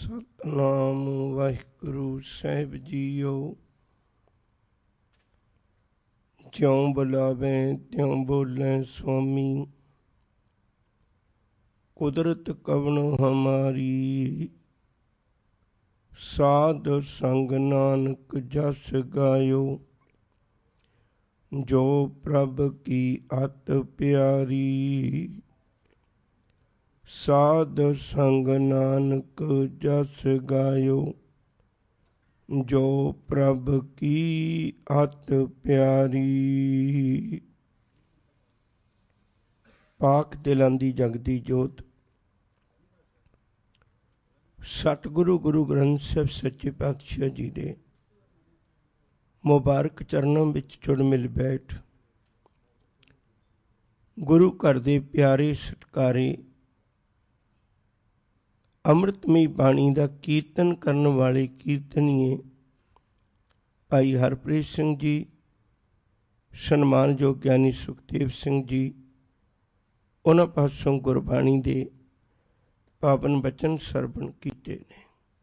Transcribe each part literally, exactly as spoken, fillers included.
सतनाम वाहिगुरु साहिब जीओ। ज्यों बुलावें त्यों बोलें स्वामी, कुदरत कवन हमारी। साध संग नानक जस गायो, जो प्रभ की अत प्यारी। साध संग नानक जस गायो, जो प्रभ की अत प्यारी। पाक दिलां दी जगदी जोत सतगुरु गुरु ग्रंथ साहिब सच्चे पातशाह जी दे मुबारक चरणों विच जुड़ मिल बैठ गुरु घर दे प्यारे सत्कारे अमृतमई बाणी का कीर्तन करने वाले कीर्तनीय भाई हरप्रीत सिंह जी, सन्मानयोग ज्ञानी सुखदेव सिंह जी, उन्हां पासों गुरबाणी दे पावन बचन सरवण कीते ने।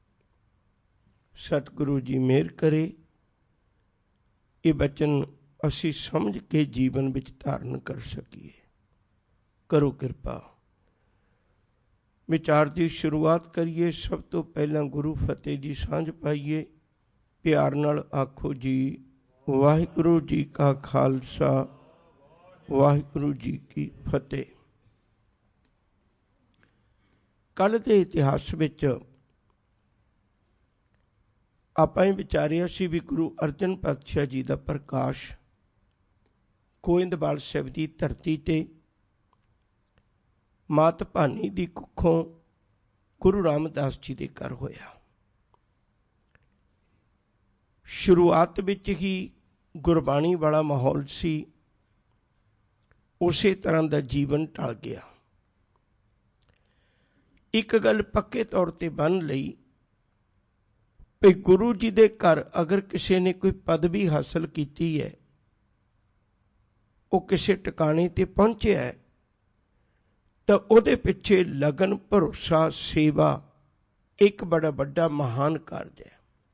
सतगुरु जी मेहर करे ये बचन असी समझ के जीवन विच धारण कर सकीए। करो कृपा। विचार की शुरुआत करिए। सब तो पहला गुरु फतेह की सांझ पाइए। प्यार नाल आखो जी वाहिगुरु जी का खालसा वाहिगुरु जी की फतेह। कल के इतिहास विच आपां विचारिया सी भी गुरु अर्जन पातशाह जी का प्रकाश गोइंदवाल साहिब की धरती ते मात भानी की कुखों गुरु रामदास जी के घर होया। शुरुआत विच ही गुरबाणी वाला माहौल सी, उसे तरह का जीवन ढल गया। एक गल पक्के तौर पर बन लई कि गुरु जी के घर अगर किसी ने कोई पदवी हासिल की है, वो किसी टिकाने ते पहुंचे है, तो उहदे पिछे लगन भरोसा सेवा एक बड़ा बड़ा महान कार्य है।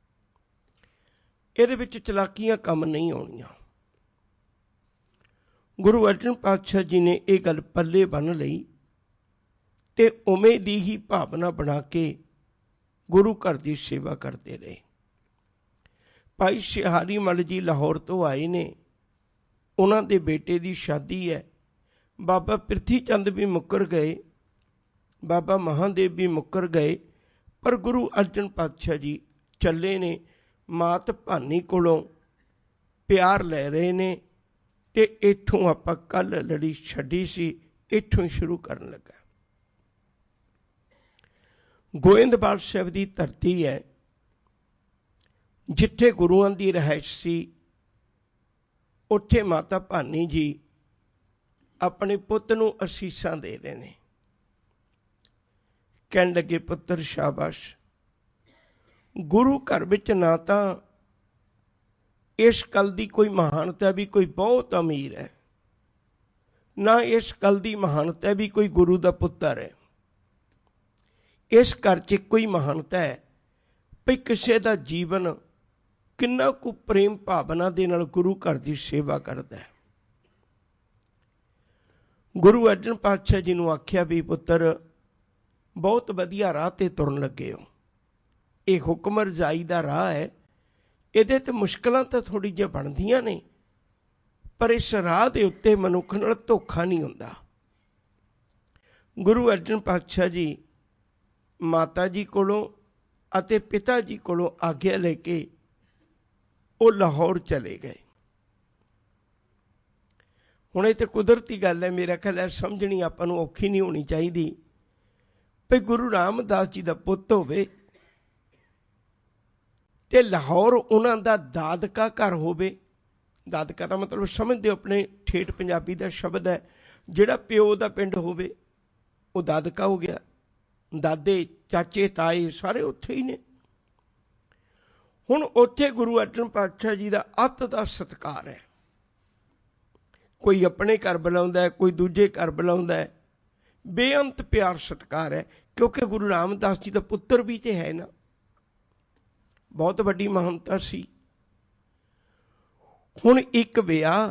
इहदे विच चलाकियां कम नहीं आउणियां। गुरु अर्जन पातशाह जी ने यह गल पल्ले बन लई ते उमें दी ही भावना बना के गुरु घर की सेवा करते रहे। भाई शिहारी मल जी लाहौर तो आए ने, उन्हां दे बेटे की शादी है। बाबा पिरथी चंद भी मुकर गए, बाबा महादेव भी मुकर गए, पर गुरु अर्जन पातशाह जी चले ने। मात भानी कोलों प्यार ले रहे ने ते इत्थों आपां कल लड़ी छड्डी सी, इत्थों शुरू करन लगा। गोइंदवाल साहिब की धरती है जिथे गुरुआं की रहायश सी। उत्थे माता भानी जी अपने पुत नूं असीसां दे रहे ने। कहण लगे पुत्र शाबाश। गुरु घर विच ना तां इस गल की कोई महानता भी कोई बहुत अमीर है, ना इस गल की महानता भी कोई गुरु का पुत्र है। इस घर च कोई महानता है भी किसी का जीवन किन्ना कु प्रेम भावना दे नाल गुरु घर की सेवा करता है। गुरु अर्जन पातशाह जी नूं आख्या भी पुत्र बहुत वधिया राह ते तुरन लगे हो। ये हुक्म रजाई का राह है, ये तो मुश्किलां तो थोड़ी जी बनदियां ने, पर इस राह के उत्ते मनुख नाल धोखा नहीं हुंदा। गुरु अर्जन पातशाह जी माता जी कोलों अते पिता जी कोलों आग्या लेके वो लाहौर चले गए। हुण ये तो कुदरती गल है, मेरा ख्याल है समझनी आपां नूं औखी नहीं होनी चाहिए भी गुरु रामदास जी का पुत होवे ते लाहौर उन्हां दा दादका घर होवे। दादका का मतलब समझते हो, अपने ठेठ पंजाबी का शब्द है। जिहड़ा प्यो का पिंड होवे वो दादका हो गया। दादे चाचे ताए सारे उत्थे ही ने। हुण उत्थे गुरु अर्जन पातशाह जी का अत का सत्कार है। कोई अपने घर बुलाउंदा है, कोई दूजे घर बुलाउंदा है। बेअंत प्यार सत्कार है। क्योंकि गुरु रामदास जी का पुत्र भी तो है ना, बहुत वड्डी महानता सी। हुण एक विआह,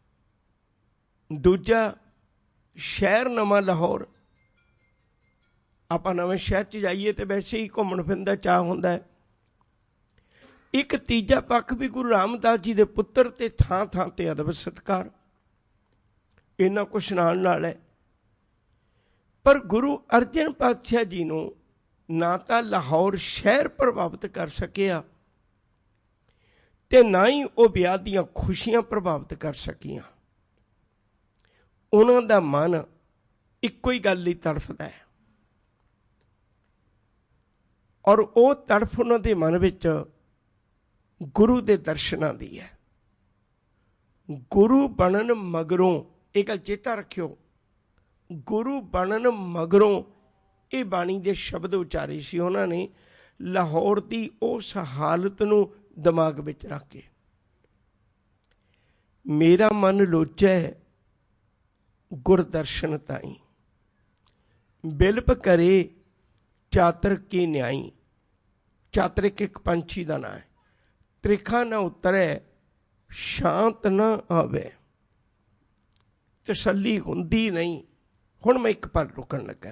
दूजा शहर नवां लाहौर। आपां नवें शहर च जाइए तो वैसे ही घूमण फिरन दा चाह हुंदा है। एक तीजा पक्ष भी गुरु रामदास जी के पुत्र ते थां थां ते अदब सत्कार, इन्ना कुछ नाल नाल है। पर गुरु अर्जन पातशाह जी नूं ना तो लाहौर शहर प्रभावित कर सकिया ते ना ही वो ब्याह दीआं खुशियां प्रभावित कर सकियां। उन्हां दा मन इक्को ही गल लई तड़फदा है और वो तड़फ उन्हां दे मन विच गुरु दे दर्शनां दी है। गुरु बनन मगरों, ये गल चेता रखियो, गुरु बनन मगरों ये बाणी दे शब्द उचारे सी उन्होंने लाहौर की उस हालत नूं दिमाग विच रख के। मेरा मन लोचै गुरदर्शन ताई, बिलप करे चातर की न्याई। चातरिक एक पंछी का नाम है। त्रिखा न उतरे शांत न आवे, तसल्ली हुंदी नहीं। हुण मैं एक पल रुकन लगा।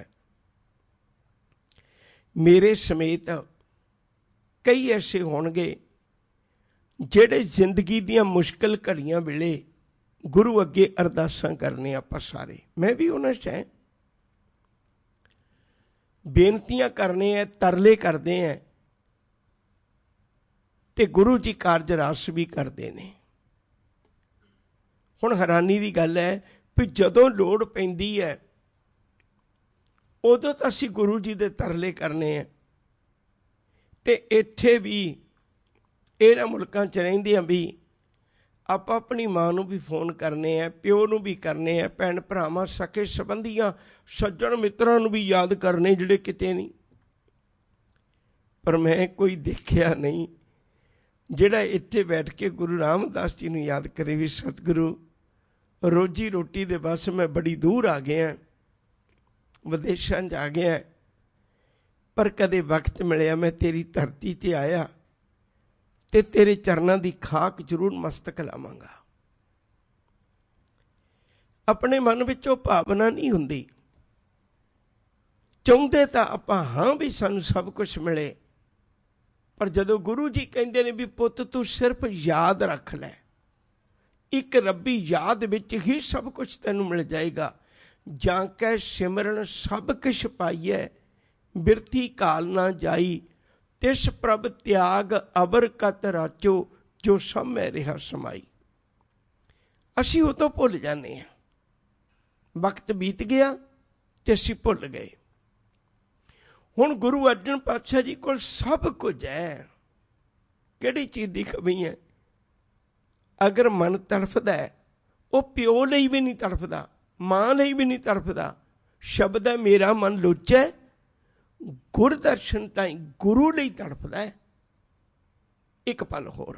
मेरे समेत कई ऐसे होणगे जिहड़े जिंदगी दीआं मुश्किल घड़ियां वेले गुरु अगे अरदासां करने आपां सारे, मैं भी उन्हां च है, बेनतियां करने हैं, तरले करते हैं ते गुरु जी कारज रस भी करते हैं। हुण हैरानी की गल है भी जदों लोड़ पैंदी है उदों तो असीं गुरु जी दे तरले करने हैं ते इत्थे भी इन्हां मुल्कां च रहिंदे भी आप अपनी मां नूं भी फोन करने हैं, प्यो नूं भी करने हैं, भैन भरावां सके संबंधियां सज्जण मित्रां नूं भी याद करने जिहड़े किते नहीं। पर मैं कोई देखिया नहीं जिहड़ा इत्थे बैठ के गुरु रामदास जी नूं याद करे भी सतगुरु रोजी रोटी दे बस मैं बड़ी दूर आ गया, विदेशां च आ गया, पर कदे वक्त मिलिया मैं तेरी धरती ते आया ते तेरे चरनां दी खाक जरूर मस्तक लावांगा। अपने मन विच ओह भावना नहीं हुंदी। चाहुंदे तां आपां हां भी सानूं सब कुछ मिले, पर जदों गुरु जी कहंदे ने भी पुੱਤ तू सिर्फ याद रख लै, एक रब्बी याद विच ही सब कुछ तैनूं मिल जाएगा। जां कै सिमरन सब किश पाइए, बिरथी काल ना जाई, तिस प्रभ त्याग अबर कत राचो, जो सामै रिहा समाई। असीं उतों भुल जाने हैं, वक्त बीत गया ते असीं भुल गए। हुण गुरु अर्जन पातशाह जी कोल सब कुछ है, किहड़ी चीज़ की कमी है? अगर मन तड़फदा है, वो प्यो लई भी नहीं तड़फदा, मां लई भी नहीं तड़फदा। शब्द है मेरा मन लोचै गुर दर्शन ताई, गुरु लई तड़फदा है। एक पल होर,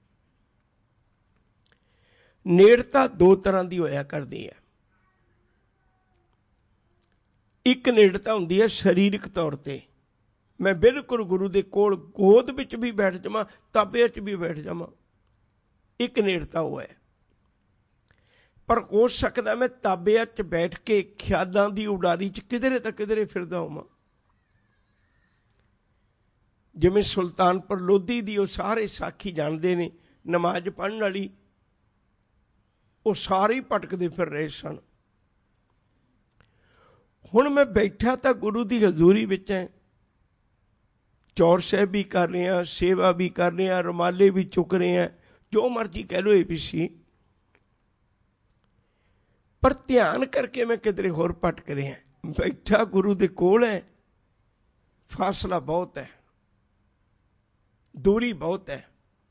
नेड़ता दो तरह की होया करदी है। एक नेड़ता हुंदी है शरीरक तौर पर, मैं बिल्कुल गुरु दे कोल गोद विच भी बैठ जावां, ताबे च भी बैठ जावां, एक नेड़ता वो है। पर हो सकता मैं ताबे च बैठ के ख्यालां दी उडारी च किधरे तो किधरे फिरदा होवां। जिवें सुल्तानपुर लोधी दी वो सारे साखी जानते ने, नमाज पढ़न वाली वो सारे भटकते फिर रहे सन। हुण मैं बैठा तो गुरु की हजूरी विच है, चौर साहब भी कर रहे हैं, सेवा भी कर रहे हैं, रुमाले भी चुक रहे हैं, जो मर्जी कह लो ये भी सी, पर ध्यान करके मैं किधरे होर भटक रहा हैं। बैठा गुरु दे कोल है, फासला बहुत है, दूरी बहुत है।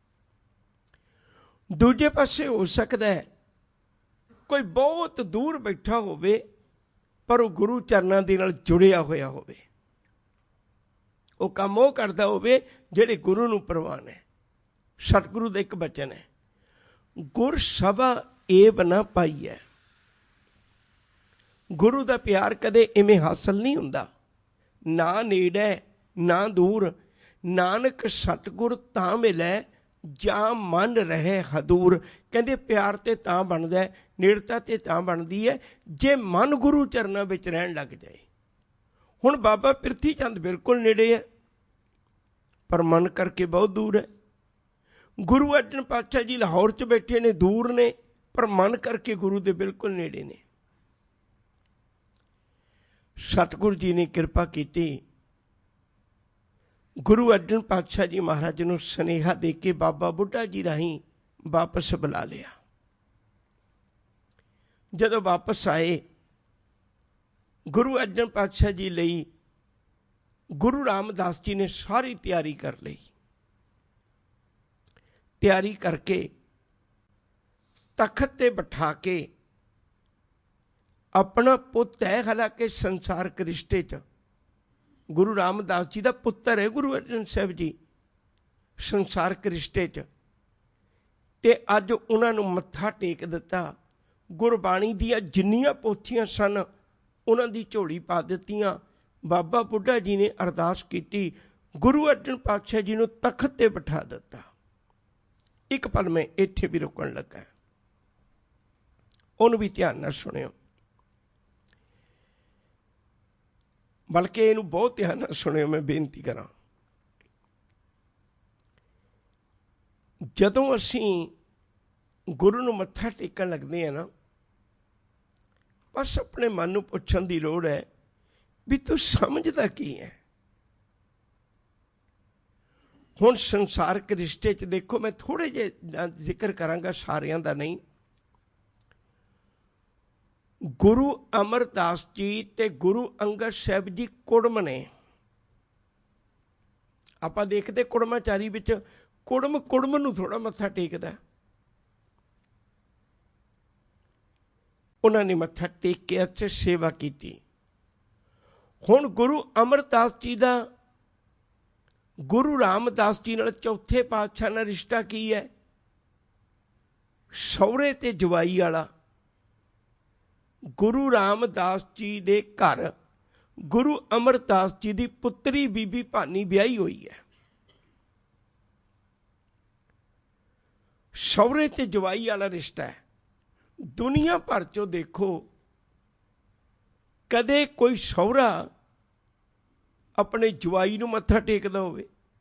दूजे पासे हो सकता है कोई बहुत दूर बैठा होवे पर वो गुरु चरनां दे नाल जुड़िया होया होवे, वो काम वो करदा होवे जिहड़े गुरु नूं प्रवान है। सतगुरु दा एक बचन है, गुर सभा एब ना पाई है। गुरु दा प्यार कदे इवें हासिल नहीं हुंदा, ना नेड़े ना दूर, नानक सतगुर तां मिलै, जा मन रहे हदूर। कहते प्यार ते तां बनदा है, नेड़ता ते तां बनदी है जे मन गुरु चरनां विच रहन लग जाए। हुण बाबा पिरथी चंद बिल्कुल नेड़े है, पर मन करके बहुत दूर है। गुरु अर्जन पातशाह जी लाहौर च बैठे ने, दूर ने, पर मन करके गुरु दे बिल्कुल नेड़े ने। सतगुरु जी ने किरपा की, गुरु अर्जन पातशाह जी महाराज नूं सुनेहा दे के बाबा बुढ़ा जी राही वापस बुला लिया। जदों वापस आए, गुरु अर्जन पातशाह जी लई गुरु रामदास जी ने सारी तैयारी कर ली। तैयारी करके तखत ते बिठा के अपना पुत है, हालांकि संसारक रिश्ते च गुरु रामदास जी का पुत्र है गुरु अर्जन साहब जी, संसारक रिश्ते च, ते अज उन्होंने मत्था टेक दिता। गुरबाणी दियां जिन्नियां पोथियां सन उन्हां दी झोली पा दित्तियां। बाबा बुढ़ा जी ने अरदास की, गुरु अर्जन पातशाह जी नूं तखत ते बिठा दिता। एक पल में इत्थे भी रुकण लगा, उन्होंने भी ध्यान नाल सुनियो, बल्कि इनू बहुत ध्यान नाल सुनियो। मैं बेनती करा, जदों असीं गुरु नूं मत्था टेकण लगदे हैं ना, बस अपने मन नूं पुछण दी लोड़ है भी तू समझदा की है। हुण संसारक रिश्ते च देखो, मैं थोड़े जे जिक्र करांगा, सारियां दा नहीं। गुरु अमरदास जी ते गुरु अंगद साहब जी कुड़म ने। आपां देखदे कुड़माचारी विच कुड़म कुड़म नूं थोड़ा मत्था टेकदा, उन्होंने मत्था टेक के अच्छे सेवा की। हुण गुरु अमरदास जी का गुरु रामदास जी नाल चौथे पातशाह नाल रिश्ता की है? सौहरे ते जवाई वाला। गुरु रामदास जी दे घर गुरु अमरदास जी की पुत्री बीबी भानी ब्याही हुई है। सौहरे ते जवाई वाला रिश्ता है। दुनिया भर चो देखो, कदे कोई सौहरा अपने जवाई नूं मत्था टेकदा होवे,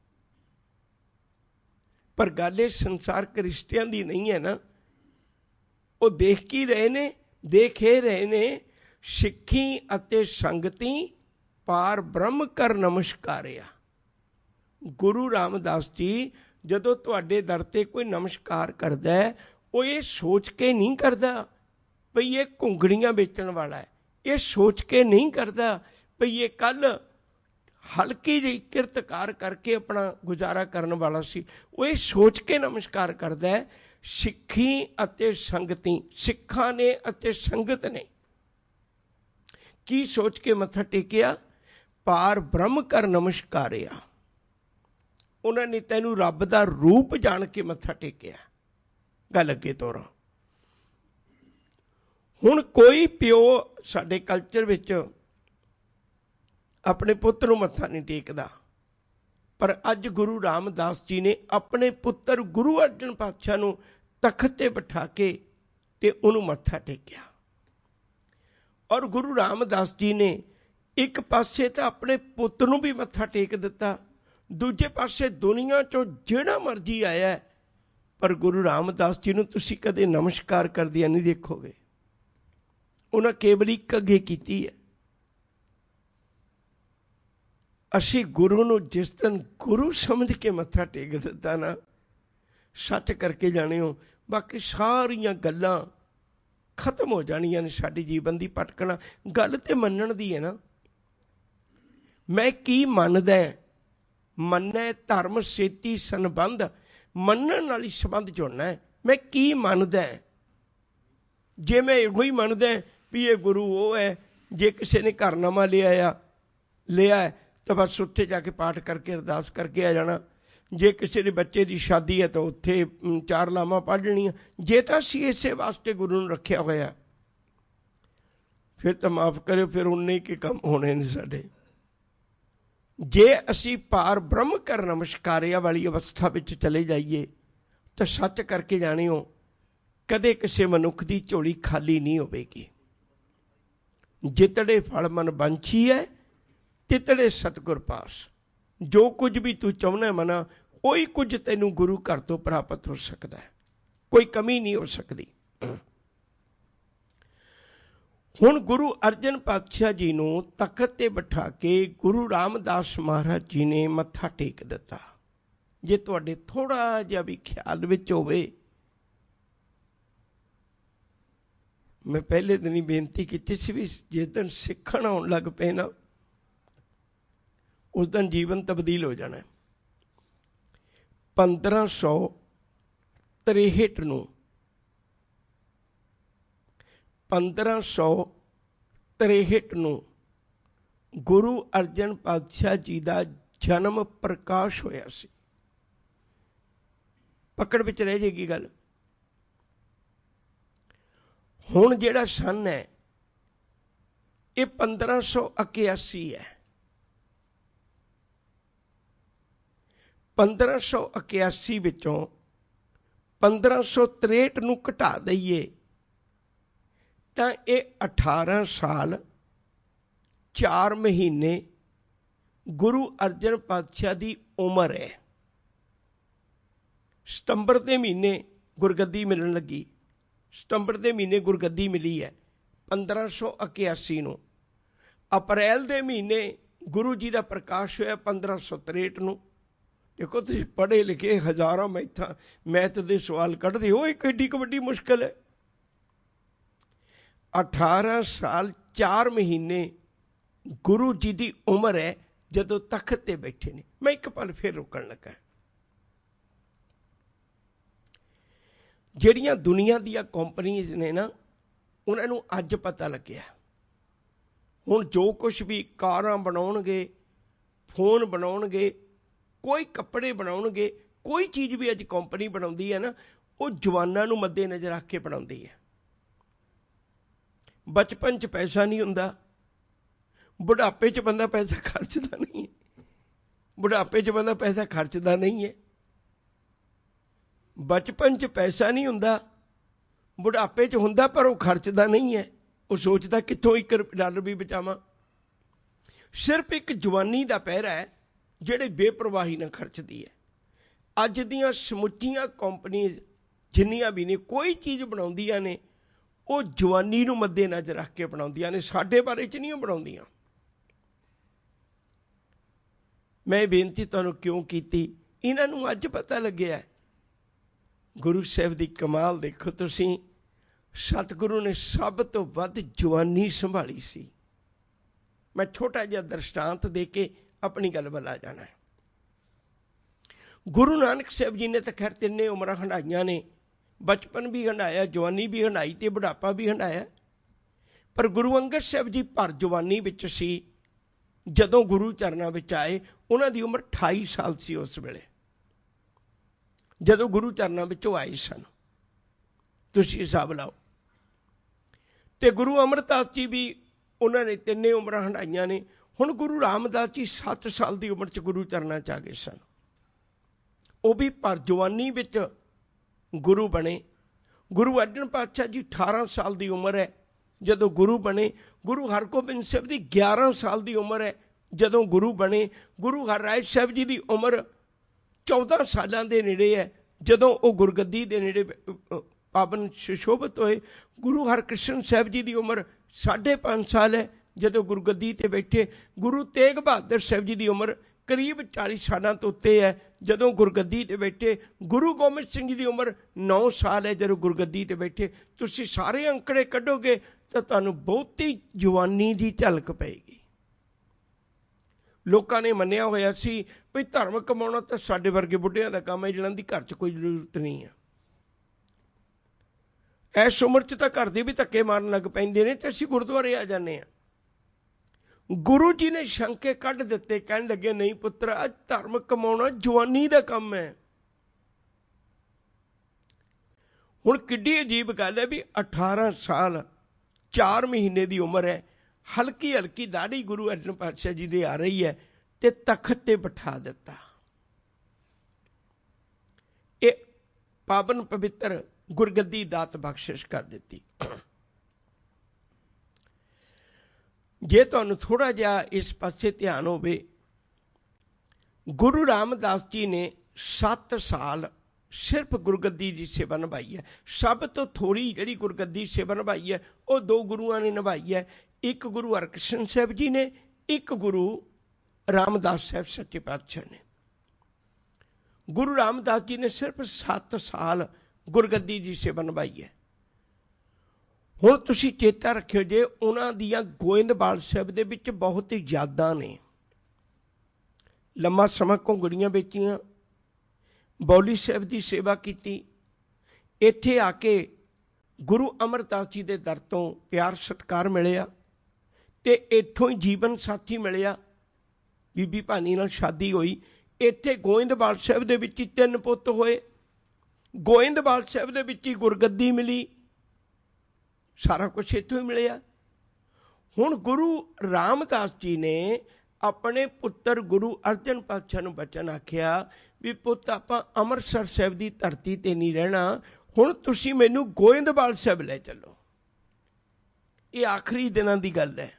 पर गल ये संसारक रिश्तियां दी नहीं है ना। वो देख की रहे ने, देख ही रहे ने, सिक्खी अते संगति पार ब्रह्म कर नमस्कारिया। गुरु रामदास जी जदों तुहाडे दर ते कोई नमस्कार करदा है, वो ये सोच के नहीं करता भई ये घुंगड़ियां बेचण वाला है, ये सोच के नहीं करता भई ये कल हल्की जी किरतकार करके अपना गुजारा करने वाला सी। वो ये सोच के नमस्कार करता है, सिक्खी अते संगति, सिक्खां ने अते संगत ने की सोच के मत्था टेकिया? पार ब्रह्म कर नमस्कारिया। उन्होंने तैनू रब दा रूप जान के मत्था टेकिया। गल अगे तोरा। हुण कोई प्यो साडे कल्चर विच अपने पुत्र नूं मत्था नहीं टेकदा, पर अज गुरु रामदास जी ने अपने पुत्र गुरु अर्जन पातशाह नूं तखत ते बिठा के ते उहनूं मत्था टेकिया। और गुरु रामदास जी ने एक पासे तो अपने पुत्र नूं भी मत्था टेक दिता, दूजे पासे दुनिया चों जिहड़ा मर्जी आया है, पर गुरु रामदास जी नूं तुसीं कदे नमस्कार करदिआं नहीं देखोगे। उन्हां केवल एक अगे कीती है। असी गुरु नूं जिस दिन गुरु समझ के मत्था टेक दिता ना, सच करके जाने हो, बाकी सारियां गल्लां खत्म हो जानियां ने। साडी जीवन दी भटकना गल ते मनण दी है ना। मैं की मनदा है? मन्नै धर्म सेती संबंध, मनण वाली संबंध जुड़ना है। मैं की मनदा है? जे मैं इहो ही मनदा है भी ये गुरु वो है, जे किसी ने घर नवां लिया लिया है तो बस उत्थे जाके पाठ करके अरदास करके आ जाना। जे किसी के बच्चे की शादी है तो उत्थे चार लावां पढ़ लेनियां। जे तो असीं इसे वास्ते गुरु नूं रखिया होया, फिर तो माफ़ करो, फिर उन्ने के काम होने ने साडे। जे असी पार ब्रह्म कर नमस्कारिया वाली अवस्था विच चले जाइए तो सच करके जानियो कदे किसी मनुख की झोली खाली नहीं होगी। जितड़े फल मन बंछी है तितड़े सतगुर पास। जो कुछ भी तू चाहना मना कोई कुछ तेनू गुरु घर तो प्राप्त हो सकता है, कोई कमी नहीं हो सकती। हुण गुरु अर्जन पातशाह जी नू तखत ते बिठा के गुरु रामदास महाराज जी ने मत्था टेक दिता। जे तुहाडे थोड़ा जिहा भी ख्याल विच होवे, मैं पहले दिन ही बेनती की सी भी जिस दिन सिखण आउण लग पे ना उस दिन जीवन तब्दील हो जाना है। पंद्रह सौ त्रेहठ नू पंद्रह सौ त्रेहठ नू गुरु अर्जन पातशाह जी का जन्म प्रकाश होया सी। पकड़ विच रह जाएगी गल। हुण जिहड़ा सन है ये पंद्रह सौ इक्यासी है। पंद्रह सौ इक्यासी विचों पंद्रह सौ त्रेहठ नूं घटा दईए तां ये अठारह साल चार महीने गुरु अर्जन पातशाह की उम्र है। सितंबर के महीने गुरगद्दी मिलण लगी, सितंबर के महीने गुरगद्दी मिली है पंद्रह सौ इक्यासी नूं। अप्रैल के महीने गुरु जी का प्रकाश होया पंद्रह सौ त्रेहठ नूं। देखो तुसीं पढ़े लिखे हज़ारां मैथां मैथ के सवाल कढ़दे हो, एक एडी वड्डी मुश्किल है। अठारह साल चार महीने गुरु जी की उम्र है जदों तख्त ते बैठे ने। मैं एक पल फिर रुकण लगा। ਜਿਹੜੀਆਂ दुनिया ਦੀਆਂ कंपनीज ने ना उन्हां नूं अज पता लग्या हुण जो कुछ भी कारां बनाउणगे, फोन बनाउणगे, कोई कपड़े बनाउणगे, कोई चीज़ भी अज कंपनी बनाउंदी है ना वो जवानां नूं मद्दे नज़र रख के बनाउंदी है। बचपन च पैसा नहीं हुंदा, बुढ़ापे च बंदा पैसा खर्चदा नहीं है, बुढ़ापे च बंदा पैसा खर्चदा नहीं है। बचपन च पैसा नहीं हुंदा, बुढ़ापे च हुंदा पर वो खर्चदा नहीं है। वो सोचदा कित्थों एक डॉलर भी बचावां। सिर्फ एक जवानी का पहरा है जिहड़ी बेपरवाही ना खर्चदी है। अज दियां समुच्चियां कंपनीज जिन्नियां भी ने कोई चीज़ बनाउंदियां ने वो जवानी नूं मद्दे नज़र रख के बनाउंदियां ने, साडे बारे च नहीं बनाउंदियां। मैं बेनती तुहानूं क्यों कीती, इन्हां नूं अज पता लग्या है। गुरु साहब की कमाल देखो तुसीं, सतगुरु ने सब तो वध जवानी संभाली सी। मैं छोटा जिहा दृष्टांत दे के अपनी गल वल आ जाना है। गुरु नानक साहब जी ने तो खैर तिन्ने उम्रां हंडाइयां ने, बचपन भी हंडाया, जवानी भी हंडाई ते बुढ़ापा भी हंडाया। पर गुरु अंगद साहब जी भर जवानी विच सी जदों गुरु चरनां विच आए। उन्हां दी उम्र अठाई साल सी उस वेले जदों गुरु चरनां विचों आए सन। तुसीं हिसाब लाओ। ते गुरु अमरदास जी भी उन्होंने तिन्ने उम्रां हंडाइयां ने। हुण गुरु रामदास जी सत्त साल की उम्र च गुरु चरनां च आ गए सन। वो भी पर जवानी विच गुरु बने। गुरु अर्जन पातशाह जी अठारह साल की उम्र है जदों गुरु बने। गुरु हरगोबिंद साहब की ग्यारह साल की उम्र है जदों गुरु बने। गुरु हरराय साहब जी की उम्र चौदह सालों के नेड़े है जदों वो गुरगद्दी के नेड़े पावन सुशोभित होए। गुरु हरकृष्ण साहब जी की उम्र साढ़े पाँच साल है जदों गुरगद्दी ते बैठे। गुरु तेग बहादुर साहब जी की उम्र करीब चालीस सालों तो उत्ते है जदों गुरगद्दी ते बैठे। गुरु गोबिंद सिंह जी की उम्र नौ साल है जदों गुरगद्दी ते बैठे। तुसीं सारे अंकड़े कढोगे तो तुहानूं बहुती जवानी की झलक पेगी। लोगों ने मन्निया होया सी भी धर्म कमाउणा तो साडे वर्गे बुढ़ियां दा काम है, जिन्हां दी घर च कोई जरूरत नहीं है। इस उम्र च तां घर दे भी धक्के मारन लग पैंदे ने ते असीं गुरुद्वारे आ जाने आ। गुरु जी ने शंके कढ़ दिते, कहण लगे नहीं पुत्र अज धर्म कमाउणा जवानी दा काम है। हुण किड्डी अजीब गल है भी अठारह साल चार महीने की उम्र है, हल्की हल्की दाढ़ी गुरु अर्जन पातशाह जी की आ रही है ते तखत ते बिठा दिता। ये पावन पवित्र गुरगद्दी दात बख्शिश कर दी। जे तुहानूं थोड़ा जिहा इस पासे ध्यान होवे, गुरु रामदास जी ने सत्त साल सिर्फ गुरगद्दी की सेवा निभाई है। सब तो थोड़ी जिहड़ी गुरगद्दी सेवा निभाई है वो दो गुरुआं ने निभाई है। एक गुरु हरकृष्ण साहब जी ने, एक गुरु रामदास साहब सच्चे पातशाह ने। गुरु रामदास जी ने सिर्फ सत्त साल गुरगद्दी की सेवा निभाई है। हुण तुसीं चेता रखियो जे उन्हां दियां गोइंदवाल साहिब दे विच बहुत ही यादां ने। लम्मा समा घुंगड़ियां बेचियां, बौली साहिब की सेवा की, इत्थे आके गुरु अमरदास जी के दर तो प्यार सत्कार मिलिया ते इत्थों ही जीवन साथी मिलिया। बीबी भानी नाल शादी हुई। इत्थे गोइंदवाल साहिब दे विच तीन पुत्त होए। गोइंदवाल साहिब दे विच ही गुरगद्दी मिली। सारा कुछ इत्थों ही मिलिया। हुण गुरु रामदास जी ने अपने पुत्र गुरु अर्जन पातशाह नूं बचन आख्या भी पुत्त आपां अमृतसर साहिब की धरती ते नहीं रहना, हुण तुसीं मैनूं गोइंदवाल साहिब लै चलो। ये आखिरी दिनां दी गल है,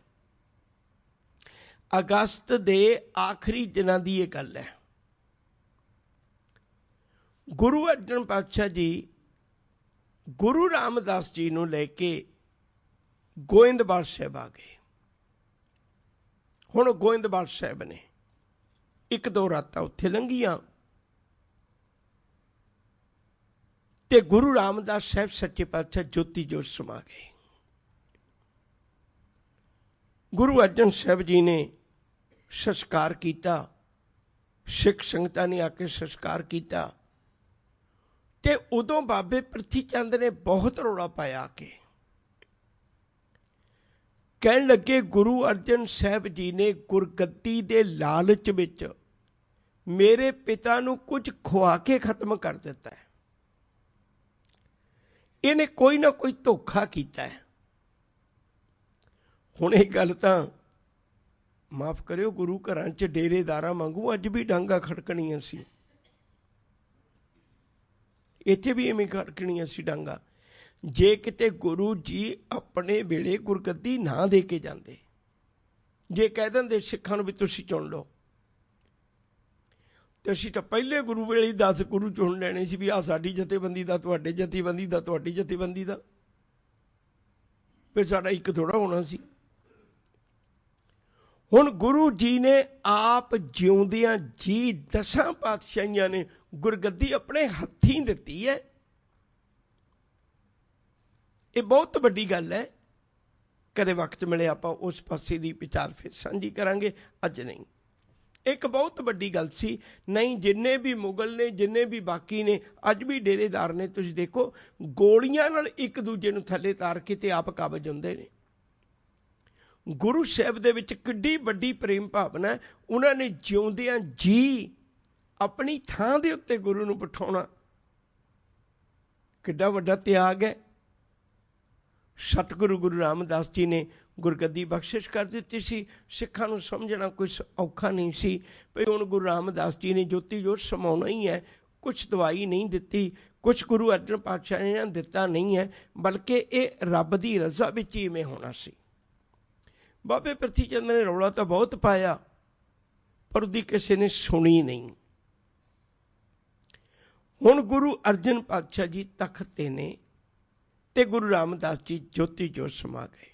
अगस्त दे आखिरी दिनां दी ये गल है। गुरु अर्जन पातशाह जी गुरु रामदास जी नूं लैके गोइंदवाल साहिब आ गए। हुण गोइंदवाल साहिब ने एक दो रातां उत्थे लंघियां ते गुरु रामदास साहिब सच्चे पातशाह ज्योति जोत समा गए। गुरु अर्जन साहिब जी ने संस्कार किया, सिख संगतां ने आके संस्कार किया ते उदों बाबे पृथी चंद ने बहुत रौला पाया आके। कहन लगे गुरु अर्जन साहिब जी ने गुरगद्दी दे लालच विच मेरे पिता नूं कुछ खुआ के खत्म कर दिता है। इन्हें कोई ना कोई धोखा किया है। हुण ये गल तां माफ करियो, गुरु घरां च डेरेदारां वांगू अज भी डांगा खड़कणियां सी, इत्थे भी इवें खड़कणियां सी डांगा। जे किते गुरु जी अपने वेले गुरगद्दी ना दे के जांदे, जे कह दिंदे सिखां नूं भी तुसीं चुन लो, तो असीं तां पहले गुरु वेले ही दस गुरु चुन लैणे सी भी आ साडी जथेबंदी दा, तुहाडे जथेबंदी दा, तुहाडी जथेबंदी दा, फिर साडा एक थोड़ा होना सी। हुण गुरु जी ने आप जिउंदियां जी दसां पातशाहियां ने गुरगद्दी अपने हत्थीं दित्ती है। ये बहुत वड्डी गल है। कदे वक्त मिले आपां उस पासे दी विचार फिर सांझी करांगे, अज नहीं। एक बहुत वड्डी गल सी। नहीं जिन्ने भी मुगल ने, जिन्ने भी बाकी ने, अज भी डेरेदार ने, तुसीं देखो गोलियां नाल एक दूजे नूं थल्ले तार के ते आप काबज हुंदे ने। गुरु साहिब दे विच किड्डी वड्डी प्रेम भावना है। उन्होंने जिउंदियां जी अपनी थां दे उत्ते गुरु नूं बिठाउणा किड्डा वड्डा त्याग है। सतगुरु गुरु रामदास जी ने गुरगद्दी बख्शिश कर दी सी। सिखां नूं समझना कोई औखा नहीं सी भई हुण गुरु रामदास जी ने ज्योति जोत समाउणा ही है। कुछ दवाई नहीं दित्ती, कुछ गुरु अर्जन पातशाह ने दिता नहीं है, बल्कि ये रब दी रज़ा विच इवें होना सी। बाबे पृथी चंद ने रौला तो बहुत पाया पर उसकी किसी ने सुनी नहीं। हुण गुरु अर्जन पातशाह जी तख्त ते ने ते गुरु रामदास जी ज्योति जोत समा गए।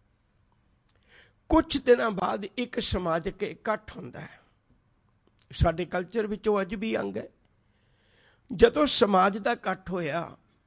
कुछ दिनों बाद एक समाजिक इकट्ठ होंदा है। साडे कल्चर विच ओह अज भी अंग है। जदों समाज का इकट्ठ होया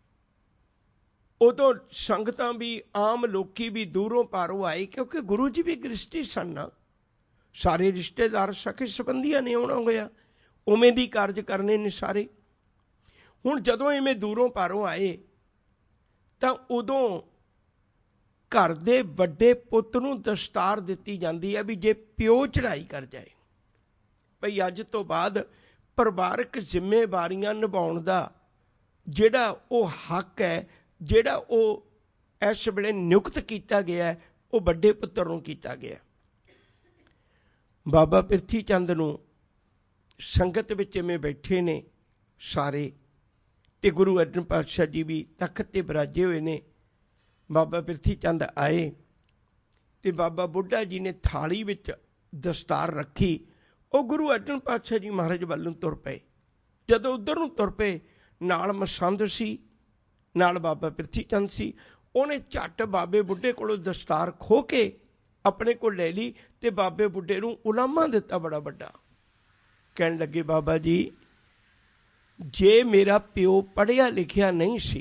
उदों संगतां भी आम लोकी भी दूरों पारों आए, क्योंकि गुरु जी भी गृष्टी सन ना। सारे रिश्तेदार सखे संबंधियां ने आउणा होया, उवें दी कारज करने ने सारे। हुण जदों इवें दूरों पारों आए तां उदों घर दे वड्डे पुੱਤ नूं दस्तार दित्ती जांदी है भी जे प्यो चढ़ाई कर जाए भई अज तो बाद परिवारक जिम्मेवारियां निभाउण दा जिहड़ा ओह हक है, जिहड़ा ओह इस वेले नियुक्त किया गया है, वह वड्डे पुत्र नूं किया गया। बाबा पिरथी चंद नूं संगत विच इवें बैठे ने सारे, ते गुरु अर्जन पातशाह जी भी तख्त ते बिराजे हुए ने। बाबा पिरथी चंद आए ते बाबा बुढ़ा जी ने थाली विच दस्तार रखी। वो गुरु अर्जन पातशाह जी महाराज वल नूं तुर पे। जदों उधर नूं तुर पे, नाल मसंद सी, नाल बाबा पिरथी चंद सी। उन्हें झट बाबे बुढ़े कोलों दस्तार खो के अपने को ले ली ते बाबे बुढ़े नूं उलामा दिता बड़ा बड़ा। कहन लगे, बाबा जी जे मेरा प्यो पढ़िया लिखिया नहीं सी,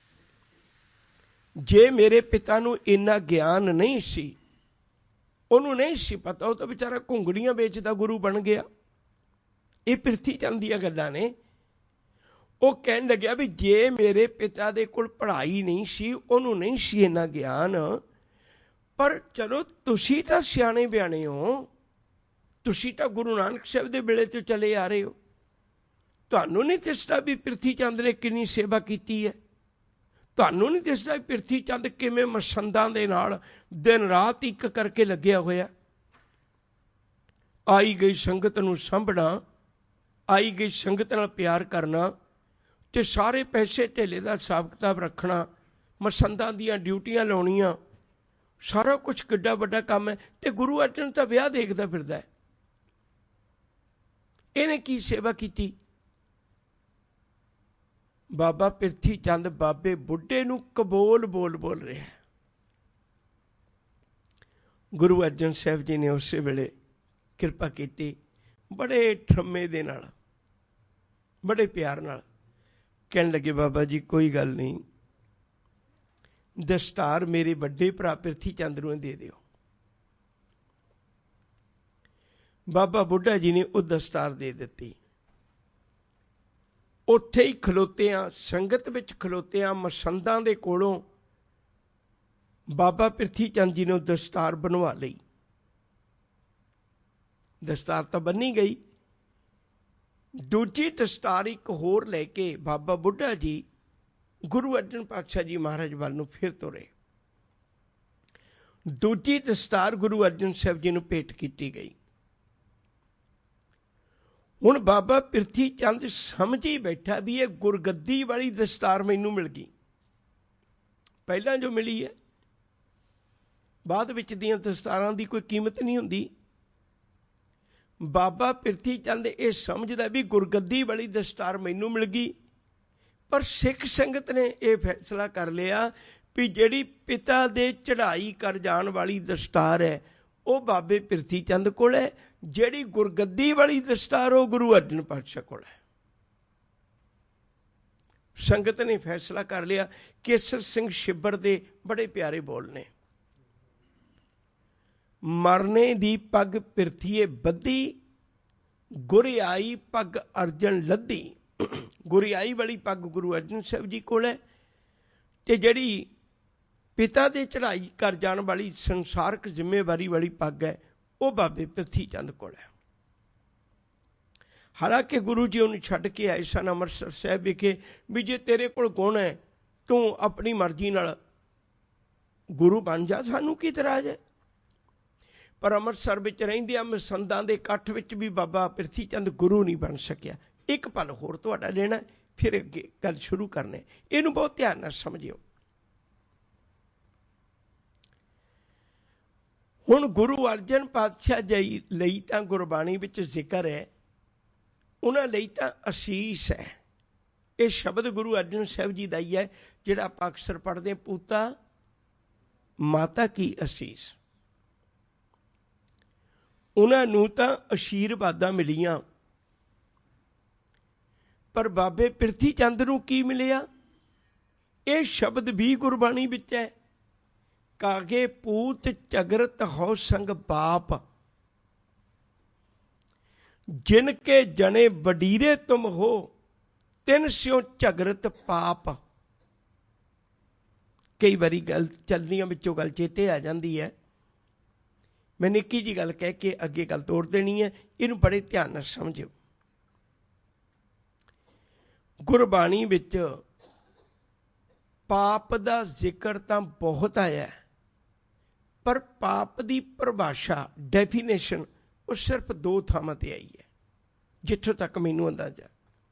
जे मेरे पिता नूं इन्ना ज्ञान नहीं सी, उन्होंने नहीं सी पता, वो तो बेचारा घुंगड़ियां बेचदा गुरु बन गया। ये पिरथी चंद दी गल्लां ने। वो कहन लग्या भी जे मेरे पिता दे कोल पढ़ाई नहीं सी, उन्होंने नहीं सी इन्ना ज्ञान, पर चलो तुसी तां सियाणे बियाणे हो, तुसी तां गुरु नानक साहब दे वेले तो चले आ रहे हो, तुहानूं नहीं दसदा भी पिरथी चंद ने किन्नी सेवा कीती है, तुहानूं नहीं दसदा भी पिरथी चंद किवें मसंदां दे नाल दिन रात एक करके लग्या होया। आई गई संगत नूं संभना, आई गई संगत नाल प्यार करना, ते सारे पैसे धेले दा हिसाब किताब रखना, मसंदां दीयां ड्यूटियां लाउणियां, सारा कुछ किड्डा वड्डा काम है। ते गुरु अर्जन तां विआह देखदा फिरदा है, इहने की सेवा कीती। बाबा पिरथी चंद बाबे बुढ़े नूं कबोल बोल बोल रहे हैं। गुरु अर्जन साहब जी ने उस वेले किरपा की, बड़े ठम्मे दे नाल, बड़े प्यार नाल कहन लगे, बाबा जी कोई गल नहीं, दस्तार मेरे बड़े भरा पिरथी चंद नूं दे दिओ। बाबा बुढ़ा जी ने वो दस्तार दे दी। उत्थे ही खलोतियां, संगत विच खलोतियां मसंदां दे कोलों बाबा पिरथी चंद जी ने दस्तार बनवा लई। दस्तार तो बनी गई, दूजी दस्तार एक होर लैके बाबा बुढ़ा जी गुरु अर्जन पातशाह जी महाराज वाल नूं फिर तुरे। दूजी दस्तार गुरु अर्जन साहब जी नूं भेंट की गई। हुण बाबा पिरथी चंद समझ ही बैठा भी ये गुरगद्दी वाली दस्तार मैनूं मिल गई, पहलां जो मिली है, बाद विच दीयां दस्तारां दी कोई कीमत नहीं हुंदी। बाबा पिरथी चंद ये समझदा भी गुरगद्दी वाली दस्तार मैनूं मिल गई, पर सिख संगत ने यह फैसला कर लिया भी जिहड़ी पिता दे चढ़ाई कर जाण वाली दस्तार है वो बाबे पिरथी चंद कोल है, जिहड़ी गुरगद्दी वाली दस्तार वो गुरु अर्जन पातशाह कोल है। संगत ने फैसला कर लिया। केसर सिंह छिब्बर दे बड़े प्यारे बोल ने, मरने दी पग पिरथीए बद्धी, गुरियाई पग अर्जन लद्दी। गुरियाई वाली पग गुरु अर्जन साहब जी कोल है, ते जिहड़ी पिता दे चढ़ाई कर जाण वाली संसारक जिम्मेवारी वाली पग है वो बाबे पिरथी चंद कोल है। हालांकि गुरु जी उन्हें छड्ड के आए सन अमृतसर साहब विखे भी जे तेरे कोल गुण है तू अपनी मर्जी नाल गुरु बन जा, सानू की इतराज है। पर अमृतसर विच रहिंदियां मसंदां दे इकट्ठ विच भी बाबा पिरथी चंद गुरु नहीं बन सकिया। एक पल होर तुहाडा लेना, फिर अगे गल शुरू करने, इहनूं बहुत ध्यान नाल समझिओ। हुण गुरु अर्जन पातशाह जी लई तां गुरबाणी विच जिक्र है, उन्हां लई तां असीस है। ये शब्द गुरु अर्जन साहब जी दा ही है जिहड़ा आपां अक्सर पढ़दे, पूता माता की असीस। उन्हां नूं तां आशीर्वादां मिलियां, पर बाबे पिरथी चंद नूं की मिलिया? ये शब्द भी गुरबाणी विच है, कागे पूत झगरत हो संग बाप, जिनके जने वडीरे तुम हो तिन स्यों झगरत पाप। कई बारी गल चलदियां विचों गल चेते आ जाती है, मैं निक्की जी गल कह के अगे गल तोड़ देनी है, इनू बड़े ध्यान नाल समझिओ। गुरबाणी विच पाप दा जिक्र तां बहुत आया, पर पाप दी परिभाषा डेफिनेशन ਉਹ ਸਿਰਫ ਦੋ ਥਾਵਾਂ ਤੇ ਆਈ ਹੈ, ਜਿੱਥੋਂ ਤੱਕ ਮੈਨੂੰ ਅੰਦਾਜ਼ਾ।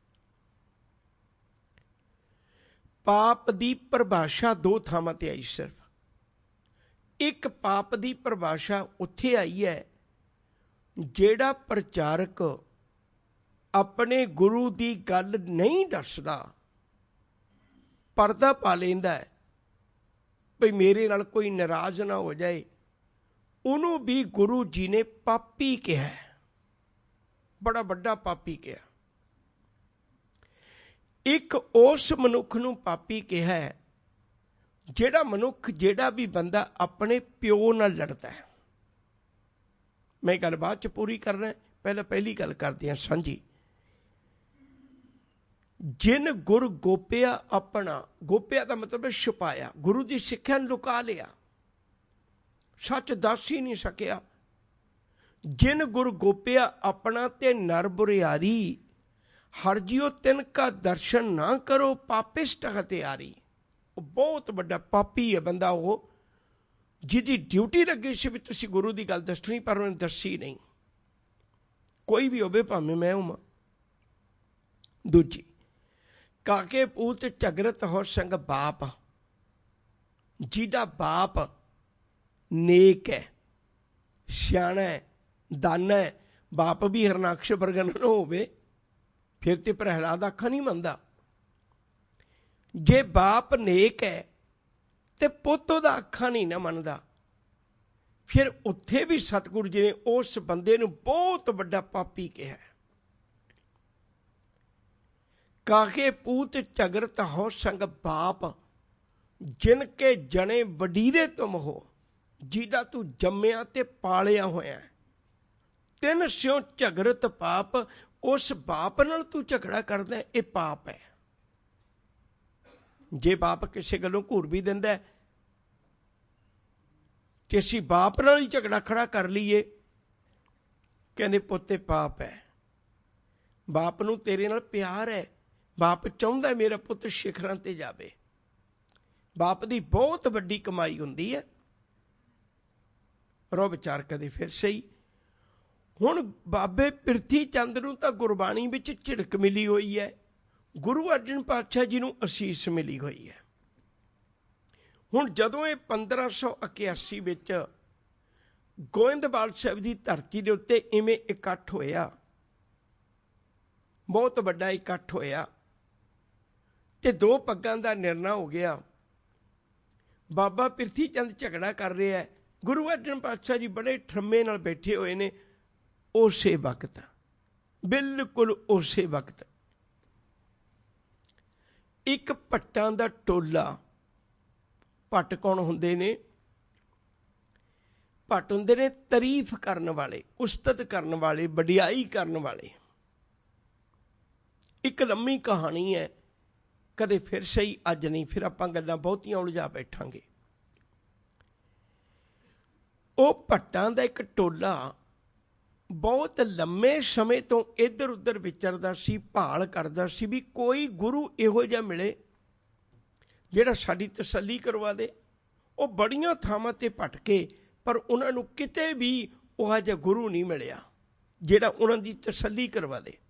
ਪਾਪ ਦੀ ਪਰਿਭਾਸ਼ਾ ਦੋ ਥਾਵਾਂ ਤੇ ਆਈ ਸਿਰਫ। ਇੱਕ ਪਾਪ ਦੀ ਪਰਿਭਾਸ਼ਾ ਉੱਥੇ ਆਈ ਹੈ ਜਿਹੜਾ ਪ੍ਰਚਾਰਕ ਆਪਣੇ ਗੁਰੂ ਦੀ ਗੱਲ ਨਹੀਂ ਦੱਸਦਾ, ਪਰਦਾ ਪਾ ਲੈਂਦਾ ਹੈ ਭਈ ਮੇਰੇ ਨਾਲ ਕੋਈ ਨਾਰਾਜ਼ ਨਾ ਹੋ ਜਾਏ, ਉਹਨੂੰ ਵੀ ਗੁਰੂ ਜੀ ਨੇ ਪਾਪੀ ਕਿਹਾ, ਬੜਾ ਵੱਡਾ ਪਾਪੀ ਕਿਹਾ। ਇੱਕ ਉਸ ਮਨੁੱਖ ਨੂੰ ਪਾਪੀ ਕਿਹਾ ਜਿਹੜਾ ਮਨੁੱਖ, ਜਿਹੜਾ ਵੀ ਬੰਦਾ ਆਪਣੇ ਪਿਓ ਨਾਲ ਲੜਦਾ ਹੈ। ਮੈਂ ਗੱਲ ਬਾਅਦ ਚ ਪੂਰੀ ਕਰਨਾ, ਪਹਿਲਾਂ ਪਹਿਲੀ ਗੱਲ ਕਰਦੇ ਹਾਂ ਸਾਂਝੀ। ਜਿਨ ਗੁਰ ਗੋਪਿਆ ਆਪਣਾ, ਗੋਪਿਆ ਦਾ ਮਤਲਬ ਹੈ ਛੁਪਾਇਆ, ਗੁਰੂ ਦੀ ਸਿੱਖਿਆ ਨੂੰ ਲੁਕਾ ਲਿਆ, ਸੱਚ ਦੱਸ ਹੀ ਨਹੀਂ ਸਕਿਆ। ਜਿਨ ਗੁਰ ਗੋਪਿਆ ਆਪਣਾ ਤੇ ਨਰ ਬੁਰਿਆਰੀ, ਹਰ ਜਿਉ ਤਿਨ ਕਾ ਦਰਸ਼ਨ ਨਾ ਕਰੋ ਪਾਪਿਸ਼ਟ ਹਤਿਆਰੀ। ਉਹ ਬਹੁਤ ਵੱਡਾ ਪਾਪੀ ਹੈ ਬੰਦਾ, ਉਹ ਜਿਹਦੀ ਡਿਊਟੀ ਲੱਗੀ ਸੀ ਵੀ ਤੁਸੀਂ ਗੁਰੂ ਦੀ ਗੱਲ ਦੱਸਣੀ, ਪਰ ਉਹਨੇ ਦੱਸੀ ਨਹੀਂ। ਕੋਈ ਵੀ ਹੋਵੇ, ਭਾਵੇਂ ਮੈਂ ਹੋਵਾਂ। ਦੂਜੀ, ਕਾਕੇ ਪੂਤ ਝਗਰਤ ਹੋ ਸੰਗ ਬਾਪ, ਜਿਹਦਾ ਬਾਪ ਨੇਕ ਹੈ, ਸਿਆਣਾ ਹੈ, ਦਾਨਾ ਹੈ, ਬਾਪ ਵੀ ਹਰਨਾਕਸ਼ ਵਰਗਾ ਨਾ ਹੋਵੇ, ਫਿਰ ਤੇ ਪ੍ਰਹਿਲਾਦ ਅੱਖਾਂ ਨਹੀਂ ਮੰਨਦਾ। ਜੇ ਬਾਪ ਨੇਕ ਹੈ ਤੇ ਪੁੱਤ ਉਹਦਾ ਅੱਖਾਂ ਨਹੀਂ ਨਾ ਮੰਨਦਾ, ਫਿਰ ਉੱਥੇ ਵੀ ਸਤਿਗੁਰੂ ਜੀ ਨੇ ਉਸ ਬੰਦੇ ਨੂੰ ਬਹੁਤ ਵੱਡਾ ਪਾਪੀ ਕਿਹਾ। ਕਾਕੇ ਪੂਤ ਝਗਰਤ ਹੋ ਸੰਗ ਬਾਪ, ਜਿਨ ਕੇ ਜਣੇ ਵਡੀਰੇ ਤੁਮ ਹੋ, ਜਿਹਦਾ ਤੂੰ ਜੰਮਿਆ ਤੇ ਪਾਲਿਆ ਹੋਇਆ। ਤਿੰਨ ਸਿਉ ਝਗਰਤ ਪਾਪ, ਉਸ ਬਾਪ ਨਾਲ ਤੂੰ ਝਗੜਾ ਕਰਦਾ, ਇਹ ਪਾਪ ਹੈ। ਜੇ ਬਾਪ ਕਿਸੇ ਗੱਲੋਂ ਘੂਰ ਵੀ ਦਿੰਦਾ ਕਿ ਅਸੀਂ ਬਾਪ ਨਾਲ ਹੀ ਝਗੜਾ ਖੜਾ ਕਰ ਲਈਏ, ਕਹਿੰਦੇ ਪੁੱਤੇ ਪਾਪ ਹੈ। ਬਾਪ ਨੂੰ ਤੇਰੇ ਨਾਲ ਪਿਆਰ ਹੈ, ਬਾਪ ਚਾਹੁੰਦਾ ਮੇਰਾ ਪੁੱਤ ਸਿਖਰਾਂ ਤੇ ਜਾਵੇ। ਬਾਪ ਦੀ ਬਹੁਤ ਵੱਡੀ ਕਮਾਈ ਹੁੰਦੀ ਹੈ। ਰੋ ਵਿਚਾਰ ਕਦੇ ਫਿਰ ਸਹੀ। ਹੁਣ ਬਾਬੇ ਪ੍ਰਿਥੀ ਚੰਦ ਨੂੰ ਤਾਂ ਗੁਰਬਾਣੀ ਵਿੱਚ ਝਿੜਕ ਮਿਲੀ ਹੋਈ ਹੈ, ਗੁਰੂ ਅਰਜਨ ਪਾਤਸ਼ਾਹ ਜੀ ਨੂੰ ਅਸੀਸ ਮਿਲੀ ਹੋਈ ਹੈ। ਹੁਣ ਜਦੋਂ ਇਹ ਪੰਦਰਾਂ ਸੌ ਇਕਿਆਸੀ ਵਿੱਚ ਗੋਇੰਦਵਾਲ ਸਾਹਿਬ ਦੀ ਧਰਤੀ ਦੇ ਉੱਤੇ ਇਵੇਂ ਇਕੱਠ ਹੋਇਆ, ਬਹੁਤ ਵੱਡਾ ਇਕੱਠ ਹੋਇਆ, ਤੇ ਦੋ ਪੱਗਾਂ ਦਾ ਨਿਰਣਾ ਹੋ ਗਿਆ। ਬਾਬਾ ਪ੍ਰਿਥੀ ਚੰਦ ਝਗੜਾ ਕਰ ਰਿਹਾ, ਗੁਰੂ ਅਰਜਨ ਪਾਤਸ਼ਾਹ ਜੀ ਬੜੇ ਠਰਮੇ ਨਾਲ ਬੈਠੇ ਹੋਏ ਨੇ। ਉਸੇ ਵਕਤ, ਬਿਲਕੁਲ ਉਸੇ ਵਕਤ, ਇੱਕ ਭੱਟਾਂ ਦਾ ਟੋਲਾ, ਭੱਟ ਕੌਣ ਹੁੰਦੇ ਨੇ? ਭੱਟ ਹੁੰਦੇ ਨੇ ਤਾਰੀਫ ਕਰਨ ਵਾਲੇ, ਉਸਤਤ ਕਰਨ ਵਾਲੇ, ਵਡਿਆਈ ਕਰਨ ਵਾਲੇ। ਇੱਕ ਲੰਮੀ ਕਹਾਣੀ ਹੈ, ਕਦੇ ਫਿਰ ਸਹੀ, ਅੱਜ ਨਹੀਂ, ਫਿਰ ਆਪਾਂ ਗੱਲਾਂ ਬਹੁਤੀਆਂ ਉਲਝਾ ਬੈਠਾਂਗੇ। ਉਹ ਭੱਟਾਂ ਦਾ ਇੱਕ ਟੋਲਾ ਬਹੁਤ ਲੰਮੇ ਸਮੇਂ ਤੋਂ ਇੱਧਰ ਉੱਧਰ ਵਿਚਰਦਾ ਸੀ, ਭਾਲ ਕਰਦਾ ਸੀ ਵੀ ਕੋਈ ਗੁਰੂ ਇਹੋ ਜਿਹਾ ਮਿਲੇ ਜਿਹੜਾ ਸਾਡੀ ਤਸੱਲੀ ਕਰਵਾ ਦੇ। ਉਹ ਬੜੀਆਂ ਥਾਵਾਂ ਤੇ ਭਟਕੇ, ਪਰ ਉਹਨਾਂ ਨੂੰ ਕਿਤੇ ਵੀ ਉਹ ਜਿਹਾ ਗੁਰੂ ਨਹੀਂ ਮਿਲਿਆ ਜਿਹੜਾ ਉਹਨਾਂ ਦੀ ਤਸੱਲੀ ਕਰਵਾ ਦੇ।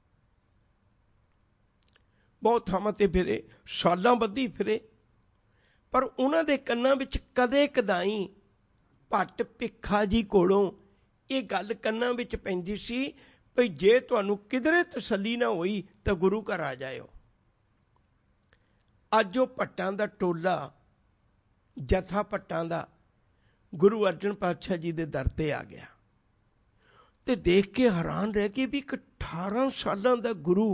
ਬਹੁਤ ਥਾਵਾਂ ਤੇ ਫਿਰੇ, ਸਾਲਾਂ ਬੱਧੀ ਫਿਰੇ, ਪਰ ਉਹਨਾਂ ਦੇ ਕੰਨਾਂ ਵਿੱਚ ਕਦੇ ਕਦਾਈ ਭੱਟ ਭਿੱਖਾ ਜੀ ਕੋਲੋਂ ਇਹ ਗੱਲ ਕੰਨਾਂ ਵਿੱਚ ਪੈਂਦੀ ਸੀ ਭਈ ਜੇ ਤੁਹਾਨੂੰ ਕਿਧਰੇ ਤਸੱਲੀ ਨਾ ਹੋਈ ਤਾਂ ਗੁਰੂ ਘਰ ਆ ਜਾਇਓ। ਅੱਜ ਉਹ ਭੱਟਾਂ ਦਾ ਟੋਲਾ, ਜਥਾ ਭੱਟਾਂ ਦਾ, ਗੁਰੂ ਅਰਜਨ ਪਾਤਸ਼ਾਹ ਜੀ ਦੇ ਦਰ ਤੇ ਆ ਗਿਆ ਤੇ ਦੇਖ ਕੇ ਹੈਰਾਨ ਰਹਿ ਕੇ ਵੀ ਇੱਕ ਅਠਾਰਾਂ ਸਾਲਾਂ ਦਾ ਗੁਰੂ,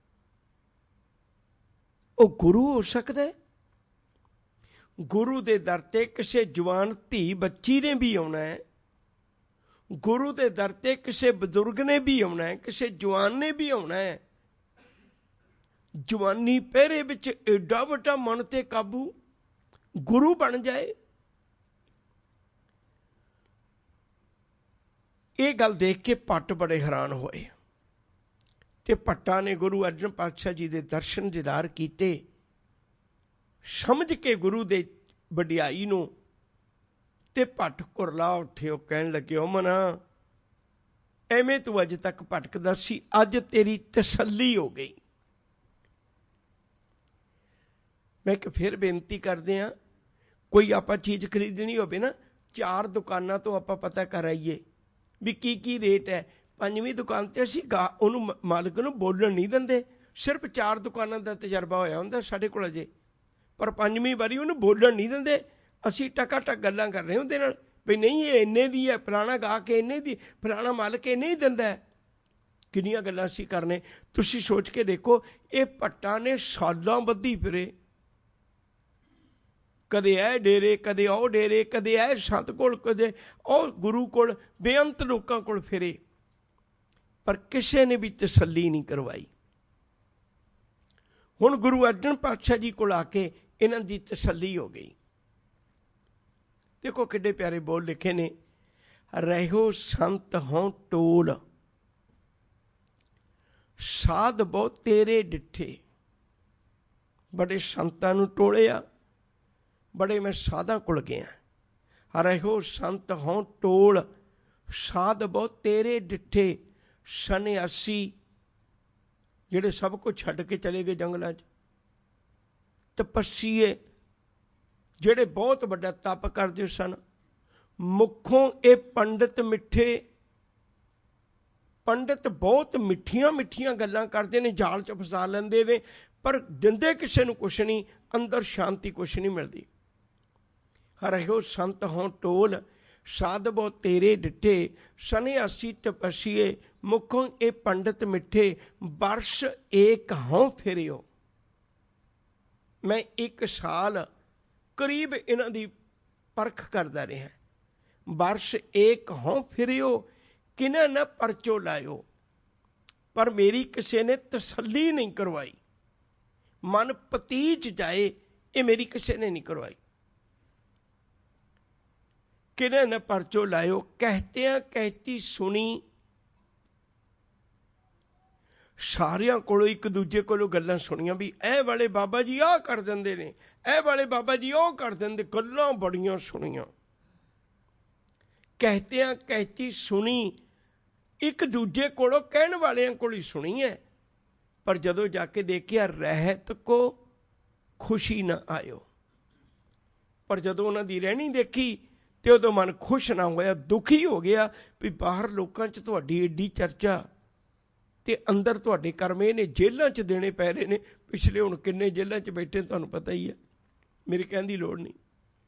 ਉਹ ਗੁਰੂ ਹੋ ਸਕਦਾ ਹੈ? ਗੁਰੂ ਦੇ ਦਰ ਤੇ ਕਿਸੇ ਜਵਾਨ ਧੀ ਬੱਚੀ ਨੇ ਵੀ ਆਉਣਾ ਹੈ, ਗੁਰੂ ਦੇ ਦਰ ਤੇ ਕਿਸੇ ਬਜ਼ੁਰਗ ਨੇ ਵੀ ਆਉਣਾ ਹੈ, ਕਿਸੇ ਜਵਾਨ ਨੇ ਵੀ ਆਉਣਾ ਹੈ। ਜਵਾਨੀ ਪਹਿਰੇ ਵਿੱਚ ਏਡਾ ਵੱਡਾ ਮਨ ਤੇ ਕਾਬੂ, ਗੁਰੂ ਬਣ ਜਾਏ। ਇਹ ਗੱਲ ਦੇਖ ਕੇ ਭੱਟ ਬੜੇ ਹੈਰਾਨ ਹੋਏ ਤੇ ਭੱਟਾਂ ਨੇ ਗੁਰੂ ਅਰਜਨ ਪਾਤਸ਼ਾਹ ਜੀ ਦੇ ਦਰਸ਼ਨ ਦੀਦਾਰ ਕੀਤੇ। ਸਮਝ ਕੇ ਗੁਰੂ ਦੇ ਵਡਿਆਈ ਨੂੰ ਤੇ ਭੱਟ ਕੁਰਲਾ ਉੱਠੇ। ਉਹ ਕਹਿਣ ਲੱਗੇ, ਉਹ ਮਨਾ ਐਵੇਂ ਤੂੰ ਅੱਜ ਤੱਕ ਭਟਕਦਾ ਸੀ, ਅੱਜ ਤੇਰੀ ਤਸੱਲੀ ਹੋ ਗਈ। ਮੈਂ ਇੱਕ ਫਿਰ ਬੇਨਤੀ ਕਰਦੇ ਹਾਂ, ਕੋਈ ਆਪਾਂ ਚੀਜ਼ ਖਰੀਦਣੀ ਹੋਵੇ ਨਾ, ਚਾਰ ਦੁਕਾਨਾਂ ਤੋਂ ਆਪਾਂ ਪਤਾ ਕਰ ਆਈਏ ਵੀ ਕੀ ਕੀ ਰੇਟ ਹੈ। ਪੰਜਵੀਂ ਦੁਕਾਨ ਤੇ ਅਸੀਂ ਗਾ ਉਹਨੂੰ ਮਾਲਕ ਨੂੰ ਬੋਲਣ ਨਹੀਂ ਦਿੰਦੇ। ਸਿਰਫ ਚਾਰ ਦੁਕਾਨਾਂ ਦਾ ਤਜਰਬਾ ਹੋਇਆ ਹੁੰਦਾ ਸਾਡੇ ਕੋਲ ਅਜੇ, ਪਰ ਪੰਜਵੀਂ ਵਾਰੀ ਉਹਨੂੰ ਬੋਲਣ ਨਹੀਂ ਦਿੰਦੇ। ਅਸੀਂ ਟਕਾ ਟਕ ਗੱਲਾਂ ਕਰ ਰਹੇ ਉਹਦੇ ਨਾਲ ਵੀ ਨਹੀਂ ਇਹ ਇੰਨੇ ਦੀ ਹੈ, ਫਲਾਣਾ ਗਾ ਕੇ ਇੰਨੇ ਦੀ, ਫਲਾਣਾ ਮਾਲਕ ਇੰਨੇ ਹੀ ਦਿੰਦਾ। ਕਿੰਨੀਆਂ ਗੱਲਾਂ ਅਸੀਂ ਕਰਨੇ। ਤੁਸੀਂ ਸੋਚ ਕੇ ਦੇਖੋ, ਇਹ ਭੱਟਾਂ ਨੇ ਸਾਲਾਂ ਬੱਧੀ ਫਿਰੇ, ਕਦੇ ਇਹ ਡੇਰੇ, ਕਦੇ ਉਹ ਡੇਰੇ, ਕਦੇ ਇਹ ਸੰਤ ਕੋਲ, ਕਦੇ ਉਹ ਗੁਰੂ ਕੋਲ, ਬੇਅੰਤ ਲੋਕਾਂ ਕੋਲ ਫਿਰੇ, ਪਰ ਕਿਸੇ ਨੇ ਵੀ ਤਸੱਲੀ ਨਹੀਂ ਕਰਵਾਈ। ਹੁਣ ਗੁਰੂ ਅਰਜਨ ਪਾਤਸ਼ਾਹ ਜੀ ਕੋਲ ਆ ਕੇ ਇਹਨਾਂ ਦੀ ਤਸੱਲੀ ਹੋ ਗਈ। ਦੇਖੋ ਕਿੱਡੇ ਪਿਆਰੇ ਬੋਲ ਲਿਖੇ ਨੇ, ਰਹਿਓ ਸੰਤ ਹੋਂ ਟੋਲ, ਸਾਧ ਬਹੁ ਤੇਰੇ ਡਿੱਠੇ। ਬੜੇ ਸੰਤਾਂ ਨੂੰ ਟੋਲਿਆ, ਬੜੇ ਮੈਂ ਸਾਧਾਂ ਕੋਲ ਗਿਆ। ਰਹਿਓ ਸੰਤ ਹੋਂ ਟੋਲ, ਸਾਧ ਬਹੁ ਤੇਰੇ ਡਿੱਠੇ। ਸੰਨਿਆਸੀ ਜਿਹੜੇ ਸਭ ਕੁਝ ਛੱਡ ਕੇ ਚਲੇ ਗਏ ਜੰਗਲਾਂ 'ਚ, ਤਪੱਸੀਏ ਜਿਹੜੇ ਬਹੁਤ ਵੱਡਾ ਤਪ ਕਰਦੇ ਸਨ, ਮੁੱਖੋਂ ਇਹ ਪੰਡਿਤ ਮਿੱਠੇ। ਪੰਡਿਤ ਬਹੁਤ ਮਿੱਠੀਆਂ ਮਿੱਠੀਆਂ ਗੱਲਾਂ ਕਰਦੇ ਨੇ, ਜਾਲ 'ਚ ਫਸਾ ਲੈਂਦੇ ਨੇ, ਪਰ ਦਿੰਦੇ ਕਿਸੇ ਨੂੰ ਕੁਛ ਨਹੀਂ, ਅੰਦਰ ਸ਼ਾਂਤੀ ਕੁਛ ਨਹੀਂ ਮਿਲਦੀ। ਰਹਿਓ ਸੰਤ ਹੋਂ ਟੋਲ, ਸਾਧ ਬਹੁ ਤੇਰੇ ਡਿੱਠੇ। ਸੰਨਿਆਸੀ ਤਪੱਸੀਏ, ਮੁੱਖੋਂ ਇਹ ਪੰਡਿਤ ਮਿੱਠੇ। ਵਰਸ਼ ਏਕ ਹੋਂ ਫਿਰਿਓ। ਮੈਂ ਇੱਕ ਸਾਲ ਕਰੀਬ ਇਹਨਾਂ ਦੀ ਪਰਖ ਕਰਦਾ ਰਿਹਾ। ਵਰਸ਼ ਏਕ ਹੋਂ ਫਿਰਿਓ, ਕਿਨਾਂ ਨਾ ਪਰਚੋ ਲਾਇਓ। ਪਰ ਮੇਰੀ ਕਿਸੇ ਨੇ ਤਸੱਲੀ ਨਹੀਂ ਕਰਵਾਈ। ਮਨ ਪਤੀਜ ਜਾਏ, ਇਹ ਮੇਰੀ ਕਿਸੇ ਨੇ ਨਹੀਂ ਕਰਵਾਈ। ਕਿਨਾਂ ਨਾ ਪਰਚੋ ਲਾਇਓ, ਕਹਿਤਿਆਂ ਕਹਿਤੀ ਸੁਣੀ। ਸਾਰਿਆਂ ਕੋਲੋਂ ਇੱਕ ਦੂਜੇ ਕੋਲੋਂ ਗੱਲਾਂ ਸੁਣੀਆਂ ਵੀ ਇਹ ਵਾਲੇ ਬਾਬਾ ਜੀ ਆਹ ਕਰ ਦਿੰਦੇ ਨੇ, ਇਹ ਵਾਲੇ ਬਾਬਾ ਜੀ ਉਹ ਕਰ ਦਿੰਦੇ, ਗੱਲਾਂ ਬੜੀਆਂ ਸੁਣੀਆਂ। ਕਹਿਤਿਆਂ ਕਹਿਤੀ ਸੁਣੀ, ਇੱਕ ਦੂਜੇ ਕੋਲੋਂ ਕਹਿਣ ਵਾਲਿਆਂ ਕੋਲ ਹੀ ਸੁਣੀ ਹੈ। ਪਰ ਜਦੋਂ ਜਾ ਕੇ ਦੇਖਿਆ, ਰਹਿਤ ਕੋ ਖੁਸ਼ੀ ਨਾ ਆਇਓ। ਪਰ ਜਦੋਂ ਉਹਨਾਂ ਦੀ ਰਹਿਣੀ ਦੇਖੀ ਤੇ ਉਦੋਂ ਮਨ ਖੁਸ਼ ਨਾ ਹੋਇਆ, ਦੁਖੀ ਹੋ ਗਿਆ ਵੀ ਬਾਹਰ ਲੋਕਾਂ 'ਚ ਤੁਹਾਡੀ ਏਡੀ ਚਰਚਾ ਤੇ ਅੰਦਰ ਤੁਹਾਡੇ ਕਰਮ ਇਹ ਨੇ, ਜੇਲ੍ਹਾਂ 'ਚ ਦੇਣੇ ਪੈ ਰਹੇ ਨੇ। ਪਿਛਲੇ ਹੁਣ ਕਿੰਨੇ ਜੇਲ੍ਹਾਂ 'ਚ ਬੈਠੇ ਤੁਹਾਨੂੰ ਪਤਾ ਹੀ ਹੈ, ਮੇਰੇ ਕਹਿਣ ਦੀ ਲੋੜ ਨਹੀਂ।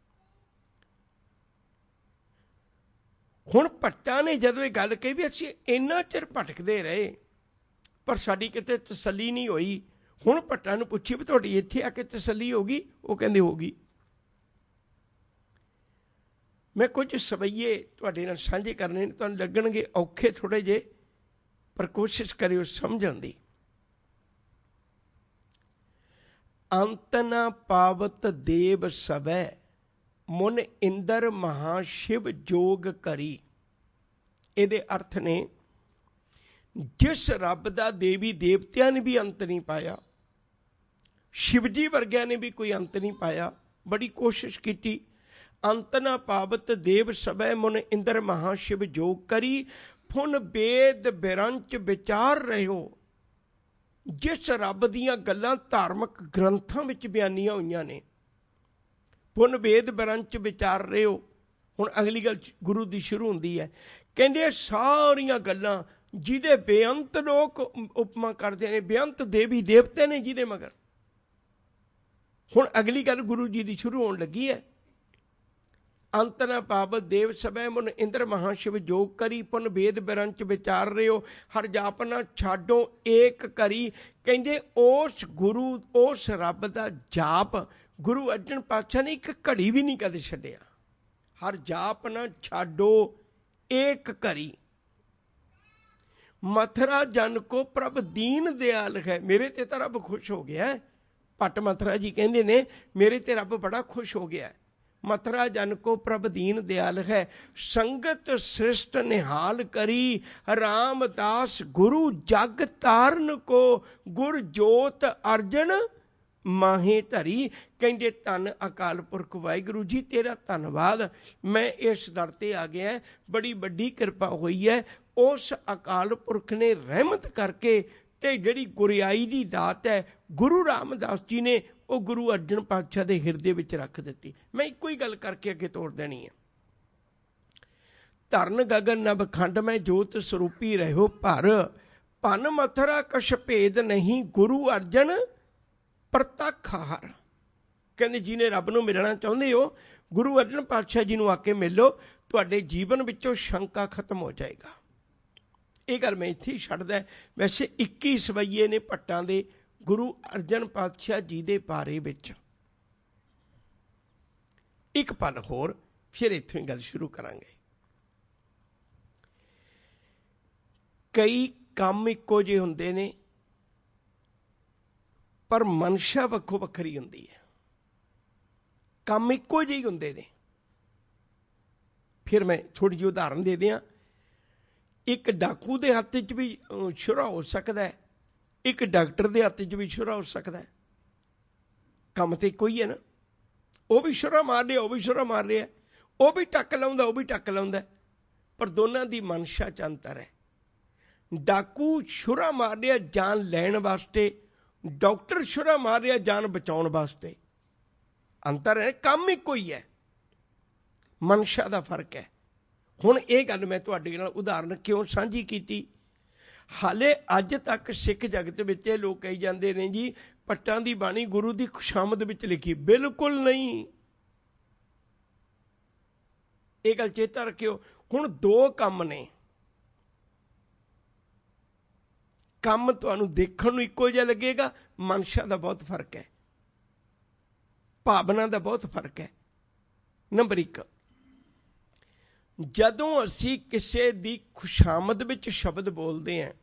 ਹੁਣ ਭੱਟਾਂ ਨੇ ਜਦੋਂ ਇਹ ਗੱਲ ਕਹੀ ਵੀ ਅਸੀਂ ਇੰਨਾ ਚਿਰ ਭਟਕਦੇ ਰਹੇ ਪਰ ਸਾਡੀ ਕਿਤੇ ਤਸੱਲੀ ਨਹੀਂ ਹੋਈ, ਹੁਣ ਭੱਟਾਂ ਨੂੰ ਪੁੱਛੀ ਵੀ ਤੁਹਾਡੀ ਇੱਥੇ ਆ ਕੇ ਤਸੱਲੀ ਹੋ ਗਈ? ਉਹ ਕਹਿੰਦੇ ਹੋ ਗਈ। ਮੈਂ ਕੁਝ ਸਵਈਏ ਤੁਹਾਡੇ ਨਾਲ ਸਾਂਝੇ ਕਰਨੇ ਨੇ, ਤੁਹਾਨੂੰ ਲੱਗਣਗੇ ਔਖੇ ਥੋੜ੍ਹੇ ਜਿਹੇ, ਪਰ ਕੋਸ਼ਿਸ਼ ਕਰਿਓ ਸਮਝਣ ਦੀ। ਅੰਤ ਨਾ ਪਾਵਤ ਦੇਵ ਸਵੈ, ਮੁਨ ਇੰਦਰ ਮਹਾ ਸ਼ਿਵ ਜੋਗ ਕਰੀ। ਇਹਦੇ ਅਰਥ ਨੇ, ਜਿਸ ਰੱਬ ਦਾ ਦੇਵੀ ਦੇਵਤਿਆਂ ਨੇ ਵੀ ਅੰਤ ਨਹੀਂ ਪਾਇਆ, ਸ਼ਿਵਜੀ ਵਰਗਿਆਂ ਨੇ ਵੀ ਕੋਈ ਅੰਤ ਨਹੀਂ ਪਾਇਆ, ਬੜੀ ਕੋਸ਼ਿਸ਼ ਕੀਤੀ। ਅੰਤ ਨਾ ਪਾਵਤ ਦੇਵ ਸਵੈ, ਮੁਨ ਇੰਦਰ ਮਹਾ ਸ਼ਿਵ ਜੋਗ ਕਰੀ। ਫੁਨ ਵੇਦ ਬਿਰੰਚ ਵਿਚਾਰ ਰਹਿਓ। ਜਿਸ ਰੱਬ ਦੀਆਂ ਗੱਲਾਂ ਧਾਰਮਿਕ ਗ੍ਰੰਥਾਂ ਵਿੱਚ ਬਿਆਨੀਆਂ ਹੋਈਆਂ ਨੇ, ਫੁਨ ਵੇਦ ਬਿਰੰਚ ਵਿਚਾਰ ਰਹਿਓ। ਹੁਣ ਅਗਲੀ ਗੱਲ ਗੁਰੂ ਦੀ ਸ਼ੁਰੂ ਹੁੰਦੀ ਹੈ, ਕਹਿੰਦੇ ਸਾਰੀਆਂ ਗੱਲਾਂ ਜਿਹਦੇ ਬੇਅੰਤ ਲੋਕ ਉਪਮਾ ਕਰਦੇ ਨੇ, ਬੇਅੰਤ ਦੇਵੀ ਦੇਵਤੇ ਨੇ ਜਿਹਦੇ ਮਗਰ। ਹੁਣ ਅਗਲੀ ਗੱਲ ਗੁਰੂ ਜੀ ਦੀ ਸ਼ੁਰੂ ਹੋਣ ਲੱਗੀ ਹੈ। ਅੰਤ ਨਾ ਪਾਵਤ ਦੇਵ ਸਭੈ, ਮੁਨ ਇੰਦਰ ਮਹਾ ਸ਼ਿਵ ਜੋਗ ਕਰੀ। ਪੁਨ ਵੇਦ ਬਿਰੰਚ ਵਿਚਾਰ ਰਿਓ, ਹਰ ਜਾਪ ਨਾ ਛਾਡੋ ਏਕ ਕਰੀ। ਕਹਿੰਦੇ ਉਸ ਗੁਰੂ, ਉਸ ਰੱਬ ਦਾ ਜਾਪ ਗੁਰੂ ਅਰਜਨ ਪਾਤਸ਼ਾਹ ਨੇ ਇੱਕ ਘੜੀ ਵੀ ਨਹੀਂ ਕਦੇ ਛੱਡਿਆ। ਹਰ ਜਾਪ ਨਾ ਛਾਡੋ ਏਕ ਕਰੀ। ਮਥੁਰਾ ਜਨ ਕੋ ਪ੍ਰਭ ਦੀਨ ਦਿਆਲ ਹੈ। ਮੇਰੇ ਤੇ ਤਾਂ ਰੱਬ ਖੁਸ਼ ਹੋ ਗਿਆ। ਭੱਟ ਮਥੁਰਾ ਜੀ ਕਹਿੰਦੇ ਨੇ, ਮੇਰੇ ਤੇ ਰੱਬ ਬੜਾ ਖੁਸ਼ ਹੋ ਗਿਆ। ਮਥੁਰਾ ਜਨ ਕੋ ਪ੍ਰਭ ਦੀਨ ਦਿਆਲ ਹੈ, ਸੰਗਤ ਸ੍ਰਿਸ਼ਟ ਨਿਹਾਲ ਕਰੀ। ਰਾਮਦਾਸ ਗੁਰੂ ਜਗ ਤਾਰਨ ਕੋ, ਗੁਰ ਜੋਤ ਅਰਜਨ ਮਾਹੇ ਧਰੀ। ਕਹਿੰਦੇ ਧੰਨ ਅਕਾਲ ਪੁਰਖ ਵਾਹਿਗੁਰੂ ਜੀ, ਤੇਰਾ ਧੰਨਵਾਦ। ਮੈਂ ਇਸ ਦਰ ਤੇ ਆ ਗਿਆ, ਬੜੀ ਵੱਡੀ ਕਿਰਪਾ ਹੋਈ ਹੈ। उस अकाल पुरख ने रहमत करके ते जिहड़ी गुरियाई की दात है गुरु रामदास जी ने वो गुरु अर्जन पातशाह के हिरदे विच रख दी। मैं इक्को ही गल करके अगे तोड़ देनी है। धरन गगन नभ खंड में जोत स्वरूपी रहो भर, भन मथुरा कछ भेद नहीं गुरु अर्जन प्रतख हार। कहते जिन्हें रब नूं मिलना चाहुंदे हो गुरु अर्जन पातशाह जी नूं आके मिलो, तुहाडे जीवन विचों शंका खत्म हो जाएगा। ये गल मैं इत्थे ही छड्डदा। वैसे इक्की सवैये ने भट्टां दे गुरु अर्जन पातशाह जी दे बारे विच। एक पल होर फिर इत्थों ही गल शुरू करांगे। कई काम इक्को जिहे हुंदे ने पर मनशा वक्खो वक्खरी हुंदी है। काम इक्को जिहे हुंदे ने। फिर मैं थोड़ी जी उदाहरण दे दियां। एक डाकू दे हत्थ च भी छुरा हो सकता है, एक डॉक्टर दे हत्थ च भी छुरा हो सकता है। काम तो इक्को ही है ना। वह भी छुरा मार रहा, वह भी छुरा मार रहा, वह भी टक लाउंदा, वह भी टक लाउंदा, पर दोनों की मनशा च अंतर है। डाकू छुरा मार रहा जान लैण वास्ते, डॉक्टर छुरा मार रहा जान बचाउण वास्ते। अंतर है, काम इक्को ही है, मनशा का फर्क है। हुण ये गल मैं तुहाडे नाल उदाहरण क्यों साझी कीती। हाले अज तक सिख जगत विच लोग कही जाते हैं जी पट्टां दी बाणी गुरु की खुशामद विच लिखी। बिल्कुल नहीं, ये गल चेता रखियो। हुण दो काम ने, काम तुहानूं देखण नूं इक्को जिहा लगेगा, मनशा का बहुत फर्क है, भावना का बहुत फर्क है। नंबर एक, जदों असी किसी दी खुशामद विच शब्द बोलते हैं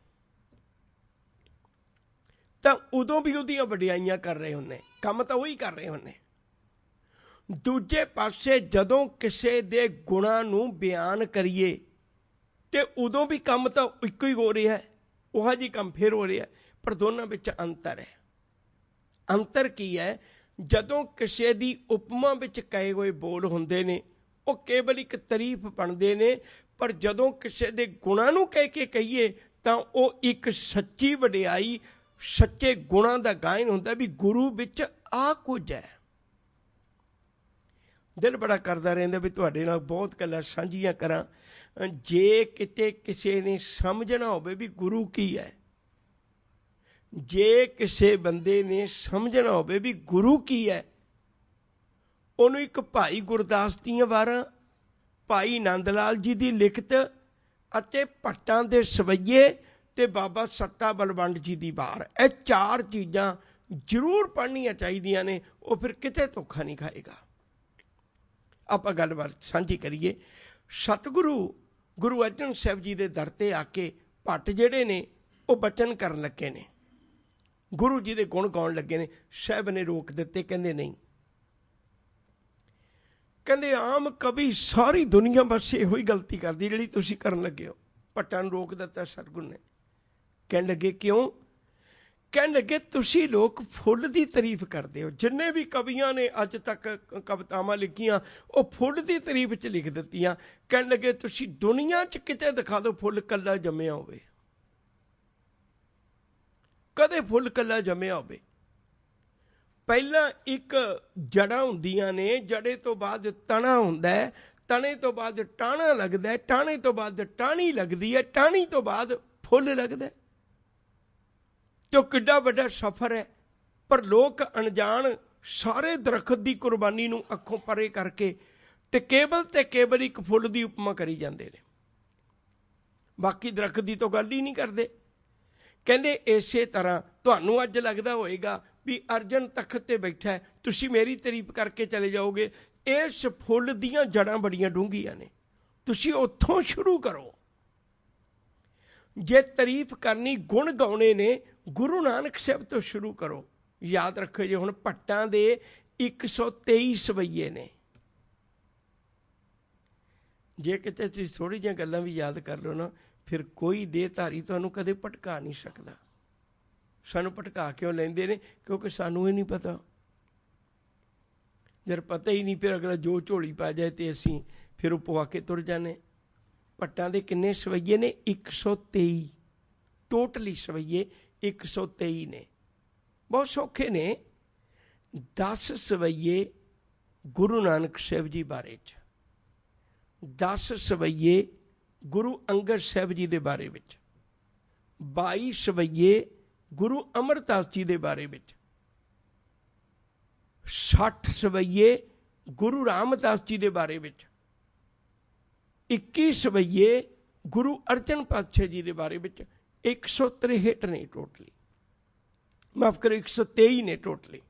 तो उदों भी उहदियां वडियाइयां कर रहे होंने, काम तो वही कर रहे होंने। दूजे पासे जदों किसी दे गुणां नूं बयान करिए तो उदों भी काम तो इक्को ही हो रहा है, वह जी काम फिर हो रहा है, पर दोनों विच अंतर है। अंतर की है, जदों किसी दी उपमा विच कहे हुए बोल हुंदे ने वो केवल एक तारीफ बनते ने, पर जदों किसी दे गुणां नूं कह के कहिए तो वो एक सच्ची वडियाई सच्चे गुणां दा गायन हुंदा भी गुरु विच आ कुछ है। दिल बड़ा करदा रहिंदा भी तुहाडे नाल बहुत गल्लां साझीआं करां। जे किते किसी ने समझना होवे भी गुरु की है, जे किसी बंदे ने समझना होवे भी गुरु की है, उन्होंने एक भाई गुरदास दीयां वारां, भाई नंद लाल जी की लिखत अते भट्टां दे सवैये ते बाबा सत्ता बलवंड जी की वार, ये चार चीज़ां जरूर पढ़नियां चाहिदियां ने। वो फिर किते धोखा नहीं खाएगा। आपां गलबात साझी करिए। सतगुरु गुरु अर्जन साहब जी के दर ते आके भट्ट जिहड़े ने वो बचन करन लगे ने, गुरु जी के गुण गाउण लगे ने। साहब ने रोक दिते, कहंदे नहीं, कहंदे आम कवि सारी दुनिया बस इहो ही गलती करदी जिहड़ी तुसीं करन लगे हो। भट्टां नूं रोक दिता सतगुरु ने। कहण लगे क्यों? कहण लगे तुसीं लोग फुੱਲ की तारीफ करते हो। जिन्ने भी कवियां ने अज तक कवितावां लिखियां वो फुੱਲ की तारीफ च लिख दित्तियां। कहण लगे तुसीं दुनिया च किते दिखा दो फुੱਲ कल्ला जम्मिया होवे, कदे फुੱਲ कल्ला जम्मिया होवे। पहला एक जड़ा हुंदियां ने, जड़े तो बाद तना हुंदा है, तने तो बाद टाणा लगदा है, टाणे तो बाद टाणी लगदी है, टाणी तो बाद फुੱਲ लगदा है। तो किड्डा वड्डा सफर है। पर लोग अनजान सारे दरखत की कुर्बानी नूं अखों परे करके ते केवल ते केवल एक फुੱਲ की उपमा करी जाते हैं, बाकी दरखत की तो गल ही नहीं करते। कहंदे इसे तरह तुहानूं अज लगदा होएगा भी अर्जन तखत ते बैठा है, तुसीं मेरी तारीफ करके चले जाओगे। इस फुੱਲ दीयां जड़ां बड़ियां डूंघियां ने, तुसीं उत्थों शुरू करो। जे तारीफ करनी गुण गाउने ने गुरु नानक साहब तो शुरू करो। याद रखो जे हुण भट्टां दे एक सौ तेई सवैये ने। जे किते तुसीं थोड़ी जिहियां गल्लां भी याद कर लो ना, फिर कोई देहधारी तुहानूं कदे भटका नहीं सकदा। सानूं भटका क्यों लैंदे ने? क्योंकि सानूं ही नहीं पता। जब पता ही नहीं फिर अगला जो झोली पा जाए तो असीं फिर वो पवा के तुर जाने। ਭੱਟਾਂ ਦੇ ਕਿੰਨੇ ਸਵਈਏ ਨੇ? ਇੱਕ ਸੌ ਤੇਈ ਟੋਟਲੀ ਸਵਈਏ ਇੱਕ ਸੌ ਤੇਈ ਨੇ। ਬਹੁਤ ਸੌਖੇ ਨੇ। ਦਸ ਸਵਈਏ ਗੁਰੂ ਨਾਨਕ ਸਾਹਿਬ ਜੀ ਬਾਰੇ 'ਚ, ਦਸ ਸਵਈਏ ਗੁਰੂ ਅੰਗਦ ਸਾਹਿਬ ਜੀ ਦੇ ਬਾਰੇ ਵਿੱਚ, ਬਾਈ ਸਵਈਏ ਗੁਰੂ ਅਮਰਦਾਸ ਜੀ ਦੇ ਬਾਰੇ ਵਿੱਚ, ਸੱਠ ਸਵਈਏ ਗੁਰੂ ਰਾਮਦਾਸ ਜੀ ਦੇ ਬਾਰੇ ਵਿੱਚ, ਇੱਕੀ ਸਵਈਏ ਗੁਰੂ ਅਰਜਨ ਪਾਤਸ਼ਾਹ ਜੀ ਦੇ ਬਾਰੇ ਵਿੱਚ, ਇੱਕ ਸੌ ਤਰੇਹਠ ਨੇ ਟੋਟਲੀ, ਮਾਫ ਕਰੋ ਇੱਕ ਸੌ ਤੇਈ ਨੇ ਟੋਟਲੀ।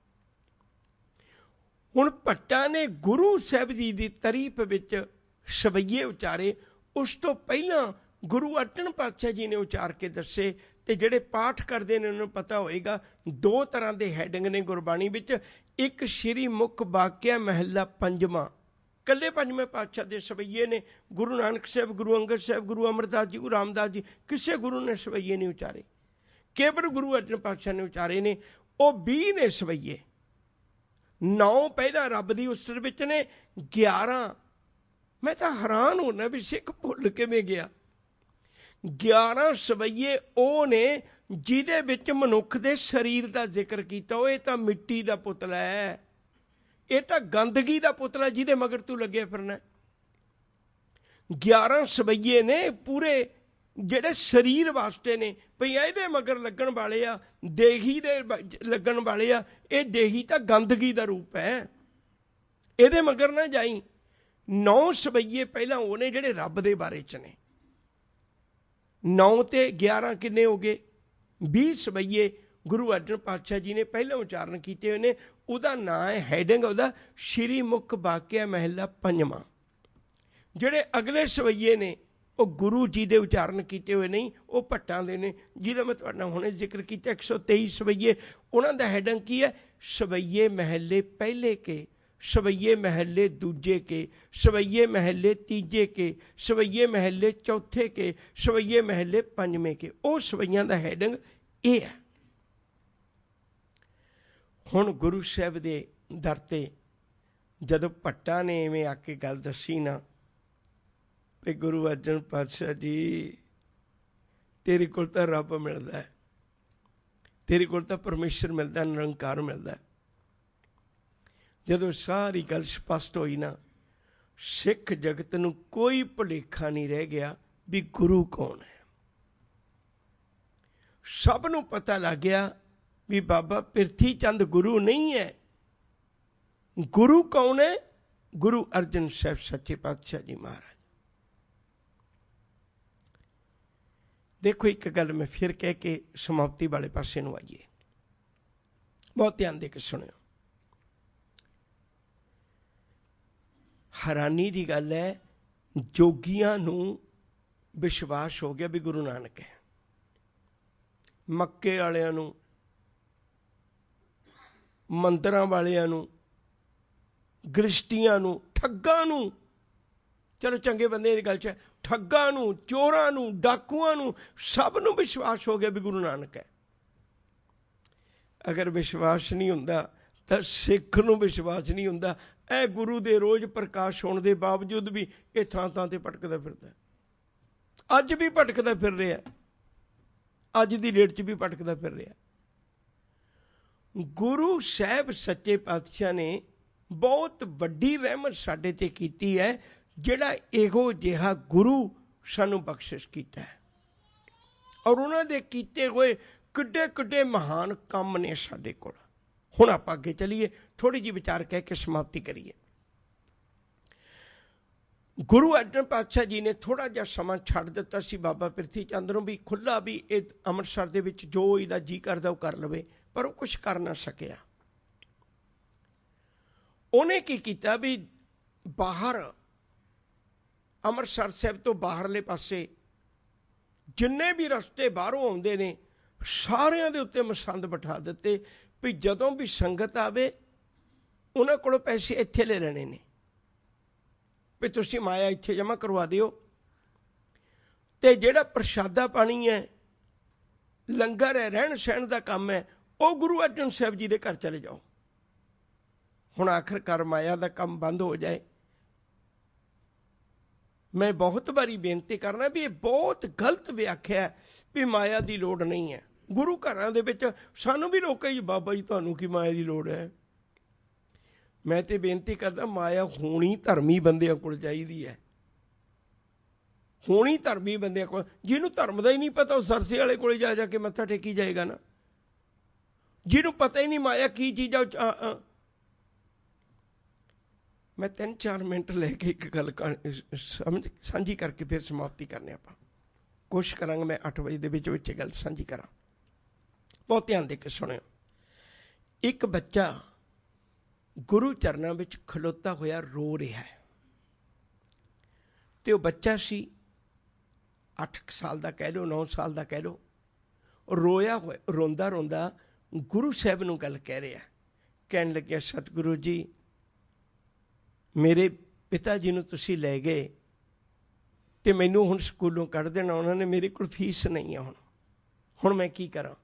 ਹੁਣ ਭੱਟਾਂ ਨੇ ਗੁਰੂ ਸਾਹਿਬ ਜੀ ਦੀ ਤਾਰੀਫ ਵਿੱਚ ਸਵਈਏ ਉਚਾਰੇ। ਉਸ ਤੋਂ ਪਹਿਲਾਂ ਗੁਰੂ ਅਰਜਨ ਪਾਤਸ਼ਾਹ ਜੀ ਨੇ ਉਚਾਰ ਕੇ ਦੱਸੇ। ਤੇ ਜਿਹੜੇ ਪਾਠ ਕਰਦੇ ਨੇ ਉਹਨਾਂ ਨੂੰ ਪਤਾ ਹੋਏਗਾ, ਦੋ ਤਰ੍ਹਾਂ ਦੇ ਹੈਡਿੰਗ ਨੇ ਗੁਰਬਾਣੀ ਵਿੱਚ। ਇੱਕ ਸ਼੍ਰੀ ਮੁਖ ਵਾਕਿਆ ਮਹੱਲਾ ਪੰਜਵਾਂ, ਇਕੱਲੇ ਪੰਜਵੇਂ ਪਾਤਸ਼ਾਹ ਦੇ ਸਵਈਏ ਨੇ। ਗੁਰੂ ਨਾਨਕ ਸਾਹਿਬ, ਗੁਰੂ ਅੰਗਦ ਸਾਹਿਬ, ਗੁਰੂ ਅਮਰਦਾਸ ਜੀ, ਗੁਰੂ ਰਾਮਦਾਸ ਜੀ, ਕਿਸੇ ਗੁਰੂ ਨੇ ਸਵਈਏ ਨਹੀਂ ਉਚਾਰੇ, ਕੇਵਲ ਗੁਰੂ ਅਰਜਨ ਪਾਤਸ਼ਾਹ ਨੇ ਉਚਾਰੇ ਨੇ। ਉਹ ਵੀਹ ਨੇ ਸਵਈਏ। ਨੌ ਪਹਿਲਾਂ ਰੱਬ ਦੀ ਉਸਰ ਵਿੱਚ ਨੇ, ਗਿਆਰਾਂ ਮੈਂ ਤਾਂ ਹੈਰਾਨ ਹੋਣਾ ਵੀ ਸਿੱਖ ਭੁੱਲ ਕਿਵੇਂ ਗਿਆ। ਗਿਆਰਾਂ ਸਵਈਏ ਉਹ ਨੇ ਜਿਹਦੇ ਵਿੱਚ ਮਨੁੱਖ ਦੇ ਸਰੀਰ ਦਾ ਜ਼ਿਕਰ ਕੀਤਾ। ਉਹ ਇਹ ਤਾਂ ਮਿੱਟੀ ਦਾ ਪੁਤਲਾ ਹੈ, ਇਹ ਤਾਂ ਗੰਦਗੀ ਦਾ ਪੁਤਲਾ ਜਿਹਦੇ ਮਗਰ ਤੂੰ ਲੱਗਿਆ ਫਿਰਨਾ। ਗਿਆਰਾਂ ਸਵਈਏ ਨੇ ਪੂਰੇ ਜਿਹੜੇ ਸਰੀਰ ਵਾਸਤੇ ਨੇ, ਭਈ ਇਹਦੇ ਮਗਰ ਲੱਗਣ ਵਾਲੇ ਆ, ਦੇਹੀ ਦੇ ਲੱਗਣ ਵਾਲੇ ਆ। ਇਹ ਦੇਹੀ ਤਾਂ ਗੰਦਗੀ ਦਾ ਰੂਪ ਹੈ, ਇਹਦੇ ਮਗਰ ਨਾ ਜਾਈ। ਨੌ ਸਵਈਏ ਪਹਿਲਾਂ ਉਹ ਨੇ ਜਿਹੜੇ ਰੱਬ ਦੇ ਬਾਰੇ 'ਚ ਨੇ। ਨੌ ਤੇ ਗਿਆਰਾਂ ਕਿੰਨੇ ਹੋ ਗਏ? ਵੀਹ ਸਵਈਏ ਗੁਰੂ ਅਰਜਨ ਪਾਤਸ਼ਾਹ ਜੀ ਨੇ ਪਹਿਲਾਂ ਉਚਾਰਨ ਕੀਤੇ ਹੋਏ ਨੇ। ਉਹਦਾ ਨਾਂ ਹੈ, ਹੈਡਿੰਗ ਉਹਦਾ, ਸ਼੍ਰੀ ਮੁਖ ਵਾਕਿਆ ਮਹੱਲਾ ਪੰਜਵਾਂ। ਜਿਹੜੇ ਅਗਲੇ ਸਵਈਏ ਨੇ ਉਹ ਗੁਰੂ ਜੀ ਦੇ ਉਚਾਰਨ ਕੀਤੇ ਹੋਏ ਨਹੀਂ, ਉਹ ਭੱਟਾਂ ਦੇ ਨੇ, ਜਿਹਦਾ ਮੈਂ ਤੁਹਾਡਾ ਹੁਣੇ ਜ਼ਿਕਰ ਕੀਤਾ। ਇੱਕ ਸੌ ਤੇਈ ਸਵਈਏ ਉਹਨਾਂ ਦਾ ਹੈਡਿੰਗ ਕੀ ਹੈ? ਸਵਈਏ ਮਹੱਲੇ ਪਹਿਲੇ ਕੇ, ਸਵਈਏ ਮਹੱਲੇ ਦੂਜੇ ਕੇ, ਸਵਈਏ ਮਹੱਲੇ ਤੀਜੇ ਕੇ, ਸਵਈਏ ਮਹੱਲੇ ਚੌਥੇ ਕੇ, ਸਵਈਏ ਮਹੱਲੇ ਪੰਜਵੇਂ ਕੇ। ਉਹ ਸਵਈਆਂ ਦਾ ਹੈਡਿੰਗ ਇਹ ਹੈ। ਹੁਣ ਗੁਰੂ ਸਾਹਿਬ ਦੇ ਦਰ ਤੇ ਜਦੋਂ ਭੱਟਾਂ ਨੇ ਐਵੇਂ ਆ ਕੇ ਗੱਲ ਦੱਸੀ ਨਾ ਵੀ ਗੁਰੂ ਅਰਜਨ ਪਾਤਸ਼ਾਹ ਜੀ, ਤੇਰੇ ਕੋਲ ਤਾਂ ਰੱਬ ਮਿਲਦਾ ਹੈ, ਤੇਰੇ ਕੋਲ ਤਾਂ ਪਰਮੇਸ਼ਰ ਮਿਲਦਾ, ਨਿਰੰਕਾਰ ਮਿਲਦਾ। ਜਦੋਂ ਸਾਰੀ ਗੱਲ ਸਪਸ਼ਟ ਹੋਈ ਨਾ, ਸਿੱਖ ਜਗਤ ਨੂੰ ਕੋਈ ਭੁਲੇਖਾ ਨਹੀਂ ਰਹਿ ਗਿਆ ਵੀ ਗੁਰੂ ਕੌਣ ਹੈ। ਸਭ ਨੂੰ ਪਤਾ ਲੱਗ ਗਿਆ ਵੀ ਬਾਬਾ ਪਿਰਥੀ ਚੰਦ ਗੁਰੂ ਨਹੀਂ ਹੈ। ਗੁਰੂ ਕੌਣ ਹੈ? ਗੁਰੂ ਅਰਜਨ ਸਾਹਿਬ ਸੱਚੇ ਪਾਤਸ਼ਾਹ ਜੀ ਮਹਾਰਾਜ। ਦੇਖੋ ਇੱਕ ਗੱਲ ਮੈਂ ਫਿਰ ਕਹਿ ਕੇ ਸਮਾਪਤੀ ਵਾਲੇ ਪਾਸੇ ਨੂੰ ਆਈਏ, ਬਹੁਤ ਧਿਆਨ ਦੇ ਕੇ ਸੁਣਿਓ। ਹੈਰਾਨੀ ਦੀ ਗੱਲ ਹੈ, ਜੋਗੀਆਂ ਨੂੰ ਵਿਸ਼ਵਾਸ ਹੋ ਗਿਆ ਵੀ ਗੁਰੂ ਨਾਨਕ ਹੈ। ਮੱਕੇ ਵਾਲਿਆਂ ਨੂੰ, ਮੰਦਰਾਂ ਵਾਲਿਆਂ ਨੂੰ, ਗ੍ਰਿਸ਼ਟੀਆਂ ਨੂੰ, ਠੱਗਾਂ ਨੂੰ, ਚਲੋ ਚੰਗੇ ਬੰਦੇ ਦੀ ਗੱਲ 'ਚ, ਠੱਗਾਂ ਨੂੰ, ਚੋਰਾਂ ਨੂੰ, ਡਾਕੂਆਂ ਨੂੰ, ਸਭ ਨੂੰ ਵਿਸ਼ਵਾਸ ਹੋ ਗਿਆ ਵੀ ਗੁਰੂ ਨਾਨਕ ਹੈ। ਅਗਰ ਵਿਸ਼ਵਾਸ ਨਹੀਂ ਹੁੰਦਾ ਤਾਂ ਸਿੱਖ ਨੂੰ ਵਿਸ਼ਵਾਸ ਨਹੀਂ ਹੁੰਦਾ। ਇਹ ਗੁਰੂ ਦੇ ਰੋਜ਼ ਪ੍ਰਕਾਸ਼ ਹੋਣ ਦੇ ਬਾਵਜੂਦ ਵੀ ਇਹ ਥਾਂ ਥਾਂ ਤੇ ਭਟਕਦਾ ਫਿਰਦਾ, ਅੱਜ ਵੀ ਭਟਕਦਾ ਫਿਰ ਰਿਹਾ, ਅੱਜ ਦੀ ਡੇਟ 'ਚ ਵੀ ਭਟਕਦਾ ਫਿਰ ਰਿਹਾ। ਗੁਰੂ ਸਾਹਿਬ ਸੱਚੇ ਪਾਤਸ਼ਾਹ ਨੇ ਬਹੁਤ ਵੱਡੀ ਰਹਿਮਤ ਸਾਡੇ ਤੇ ਕੀਤੀ ਹੈ, ਜਿਹੜਾ ਇਹੋ ਜਿਹਾ ਗੁਰੂ ਸਾਨੂੰ ਬਖਸ਼ਿਸ਼ ਕੀਤਾ ਹੈ। ਔਰ ਉਹਨਾਂ ਦੇ ਕੀਤੇ ਹੋਏ ਕਿੱਡੇ ਕਿੱਡੇ ਮਹਾਨ ਕੰਮ ਨੇ ਸਾਡੇ ਕੋਲ। ਹੁਣ ਆਪਾਂ ਅੱਗੇ ਚੱਲੀਏ, ਥੋੜ੍ਹੀ ਜਿਹੀ ਵਿਚਾਰ ਕਹਿ ਕੇ ਸਮਾਪਤੀ ਕਰੀਏ। ਗੁਰੂ ਅਰਜਨ ਪਾਤਸ਼ਾਹ ਜੀ ਨੇ ਥੋੜ੍ਹਾ ਜਿਹਾ ਸਮਾਂ ਛੱਡ ਦਿੱਤਾ ਸੀ ਬਾਬਾ ਪਿਰਥੀ ਚੰਦ ਨੂੰ ਵੀ ਖੁੱਲ੍ਹਾ ਵੀ ਇਹ ਅੰਮ੍ਰਿਤਸਰ ਦੇ ਵਿੱਚ ਜੋ ਇਹਦਾ ਜੀਅ ਕਰਦਾ ਉਹ ਕਰ ਲਵੇ, ਪਰ ਉਹ ਕੁਛ ਕਰ ਨਾ ਸਕਿਆ। ਉਹਨੇ ਕੀ ਕੀਤਾ ਵੀ ਬਾਹਰ ਅੰਮ੍ਰਿਤਸਰ ਸਾਹਿਬ ਤੋਂ ਬਾਹਰਲੇ ਪਾਸੇ ਜਿੰਨੇ ਵੀ ਰਸਤੇ ਬਾਹਰੋਂ ਆਉਂਦੇ ਨੇ ਸਾਰਿਆਂ ਦੇ ਉੱਤੇ ਮਸੰਦ ਬਿਠਾ ਦਿੱਤੇ ਵੀ ਜਦੋਂ ਵੀ ਸੰਗਤ ਆਵੇ ਉਹਨਾਂ ਕੋਲੋਂ ਪੈਸੇ ਇੱਥੇ ਲੈ ਲੈਣੇ ਨੇ ਵੀ ਤੁਸੀਂ ਮਾਇਆ ਇੱਥੇ ਜਮ੍ਹਾਂ ਕਰਵਾ ਦਿਓ, ਤੇ ਜਿਹੜਾ ਪ੍ਰਸ਼ਾਦਾ ਪਾਣੀ ਹੈ, ਲੰਗਰ ਹੈ, ਰਹਿਣ ਸਹਿਣ ਦਾ ਕੰਮ ਹੈ, ਉਹ ਗੁਰੂ ਅਰਜਨ ਸਾਹਿਬ ਜੀ ਦੇ ਘਰ ਚਲੇ ਜਾਓ। ਹੁਣ ਆਖਿਰਕਾਰ ਮਾਇਆ ਦਾ ਕੰਮ ਬੰਦ ਹੋ ਜਾਏ, मैं बहुत बारी बेनती करना भी ये बहुत गलत व्याख्या है भी माया की लोड़ नहीं है। गुरु घरां दे विच सानू भी लोग कही बाबा जी तुहानू की माया की लोड़ है। मैं तो बेनती करदा माया होनी धर्मी बंदियां कोल चाहीदी है, होनी धर्मी बंदियां कोल। जिन्हों धर्म का ही नहीं पता वो सरसे वाले कोल जा जाके मत्था टेकी जाएगा ना। जिन्हों पता ही नहीं माया की चीज़ आ। मैं तीन चार मिनट लैके एक गल समझ साझी करके फिर समाप्ति करने आप कोशिश करांगा। मैं अठ बजे के विच गल साझी करा, बहुत ध्यान दे के सुनियो। एक बच्चा गुरु चरणों में खलोता होया रो रहा है, तो बच्चा सी अठ साल का कह लो, नौ साल का कह लो, रोया हो रोंदा रोंदा गुरु साहब नूं गल कह रहा। कहन लग्या सतगुरु जी मेरे पिता जी नूं तुसीं लै गए ते मैनूं हुण स्कूलों कढ़ देना, उन्होंने मेरे कोल फीस नहीं है, हुण हुण मैं की करां।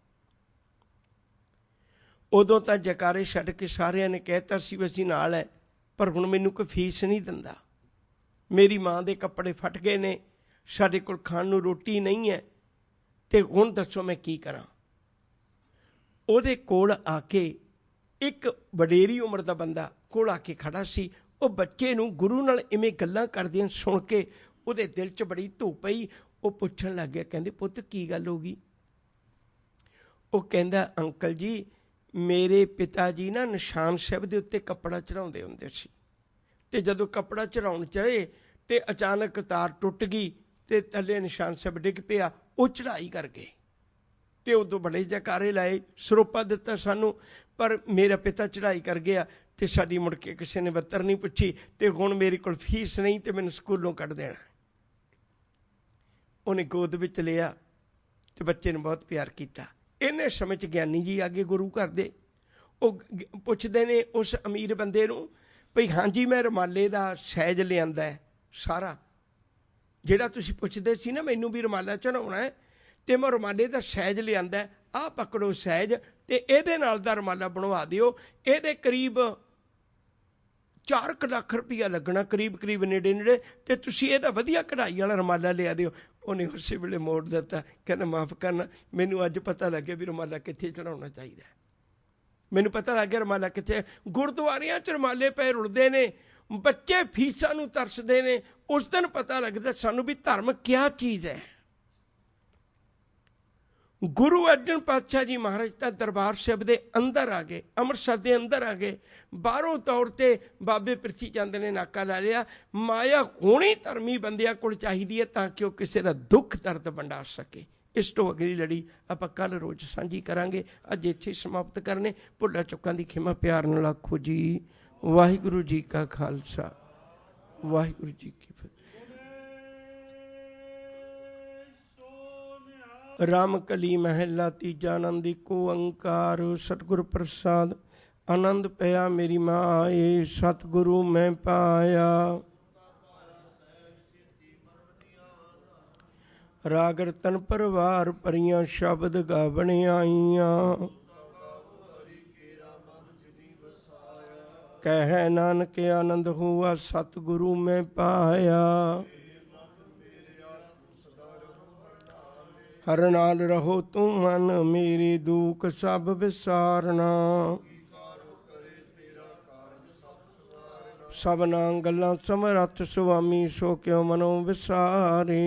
उदों तां जकारे छड्ड के सारिਆਂ ने कहता सी असीं नाल है, पर हुण मैनूं कोई फीस नहीं दिंदा। मेरी माँ दे कपड़े फट गए ने, साडे कोल खाण नूं रोटी नहीं है, ते हुण दसो मैं की करां। ਉਹਦੇ ਕੋਲ आ के एक वडेरी उम्र का बंदा कोल आके खड़ा सी। वो बच्चे नूं गुरु नाल इवें गल्लां करदियां सुन के ਉਹਦੇ दिल च बड़ी धो पई। वो पुछण लग गया, कहंदे पुत्त की गल हो गई? वो कहंदा अंकल जी मेरे पिता जी ना निशान साहिब दे उत्ते कपड़ा चढ़ाउंदे हुंदे सी, ते जदों कपड़ा चढ़ाउण चढ़े ते अचानक तार टुट गई ते थल्ले निशान साहिब डिग पिया। वो चढ़ाई कर गए ते उदों बड़े जयकारे लाए, सरोपा दिता सानू, पर मेरा पिता चढ़ाई कर गया ते साडी मुड़ के किसी ने बत्तर नहीं पुछी, ते हुण मेरे कोल फीस नहीं ते मैनूं स्कूलों कढ़ देना। उन्हें गोद विच लिया ते बच्चे ने बहुत प्यार किया। इन्ने समय च ज्ञानी जी आगे गुरु घर दे वो पुछदे ने उस अमीर बंदे नूं भई हाँ जी मैं रुमाले दा सैज लिआंदा है सारा, जिहड़ा तुसीं पुछदे सी ना मैनूं भी रुमाला चढ़ाउणा है, ते मैं रुमाले दा सैज लिआंदा है, आ पकड़ो सैज ते इहदे नाल दा रुमाला बनवा दिओ। इहदे करीब चार क लख रुपया लगना, करीब करीब नेड़े नेड़े, ते तुसीं इहदा वधिया कढ़ाई वाला रुमाला लिया दिओ। उन्हें उस वेले मोड़ दिता, कहना माफ़ करना मैनूं अज पता लग गया भी रुमाला कित्थे चढ़ाउणा चाहीदा, मैनूं पता लग गया रुमाला कित्थे। गुरुद्वारियां च रुमाले पए रुलदे ने, बच्चे फीसां नूं तरसदे ने। उस दिन पता लगदा सानूं भी धर्म क्या चीज़ है। गुरु अर्जन पातशाह जी महाराज तां दरबार साहिब दे अंदर आ गए, अमृतसर दे अंदर आ गए। बाहरों तौर ते बाबे पिरथी चंद ने नाका ला लिया, माया होनी धर्मी बंदियां कोल चाहीदी है तां कि वो किसी दा दुख दर्द वंडा सके। इस तो अगली लड़ी आपां कल रोज साझी करांगे। अज इत्थे समाप्त करने। भुल्लां चुक्कां दी खिमा प्यार नाल आखो जी वाहिगुरू जी का खालसा वाहिगुरू जी की फतेह। राम कली महला तीजा आनंद को अंकार सतगुर प्रसाद आनंद पया मेरी माए सतगुरु मैं पाया। राग रतन परवार परियां शब्द गावण आईयां, कह नानक आनंद हुआ सतगुरु मैं पाया। हर नाल रहो तुम मन मेरी दुख सब विसारना, सबना गल्लां समरथ सुआमी सो क्यों मनो विसारे।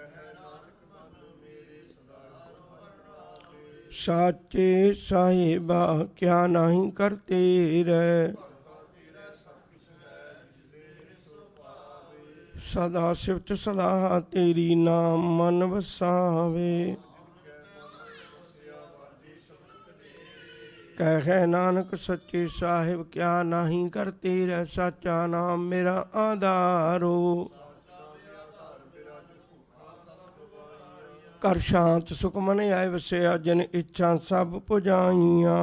साचे साहिबा क्या नहीं करते रह, सदा सिफत सलाह तेरी नाम मन वसावे। कह नानक सच्चे साहिब क्या नहीं करते रह, सच्चा नाम मेरा आधारो। कर शांत सुख मन आए वसया जिन इच्छा सब पुजाइयां।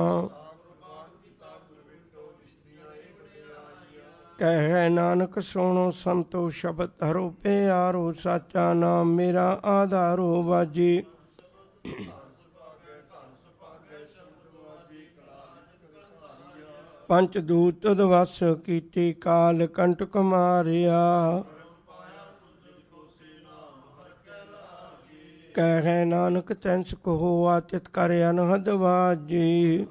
कह नानक सुनो संतो शब्द हरो प्यारो, साचा नाम मेरा आधारो बाजी। पंच दूत वस कीते काल कंटक मारिया, ਕਹਿ ਨਾਨਕ ਤੈਂਸ ਕਹੋ ਚਿਤ ਕਰ ਅਨਹਦ ਵਾਜੀ।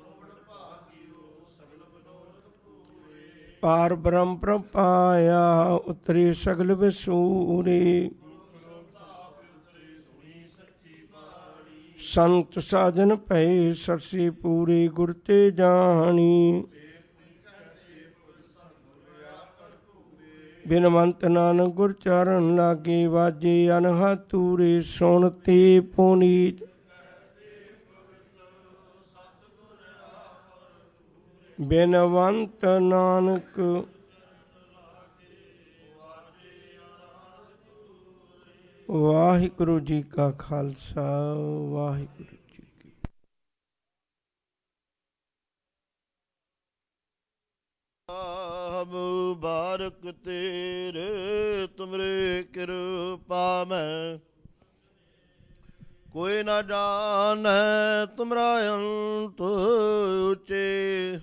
ਪਾਰ ਬ੍ਰਹਮ ਪ੍ਰਪਾਇਆ ਉਤਰੀ ਸਗਲ ਵਿਸੂਰੀ। ਸੰਤ ਸਾਜਨ ਭਏ ਸਰਸੀ ਪੂਰੀ ਗੁਰ ਤੇ ਜਾਣੀ। ਬਿਨਵੰਤ ਨਾਨਕ ਗੁਰ ਚਰਨ ਲਾਗੇ ਵਾਜੇ ਅਨਹਦ ਤੂਰੇ। ਸੁਣਤੀ ਪੁਨੀਤ ਬਿਨਵੰਤ ਨਾਨਕ ਵਾਹਿਗੁਰੂ ਜੀ ਕਾ ਖਾਲਸਾ ਵਾਹਿਗੁਰੂ ਜੀ ਕੀ ਮੁਬਾਰਕ ਤੇਰੇ ਤੁਮਰੇ ਕਿਰਪਾ ਮੈਂ। ਕੋਈ ਨਾ ਜਾਣੈ ਤੁਮਰਾ ਅੰਤ ਉਚੇ।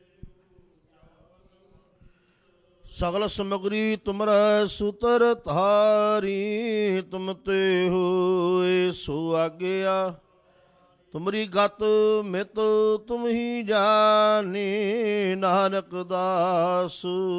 ਸਗਲ ਸਮਗਰੀ ਤੁਮਰਾ ਸੂਤਰ ਧਾਰੀ। ਤੁਮ ਤੇ ਹੋਏ ਸੋ ਆਗਿਆ ਤੁਮਰੀ ਗਤ ਮਿਤ ਤੁਮ ਹੀ ਜਾਣੀ। ਨਾਨਕ ਦਾਸ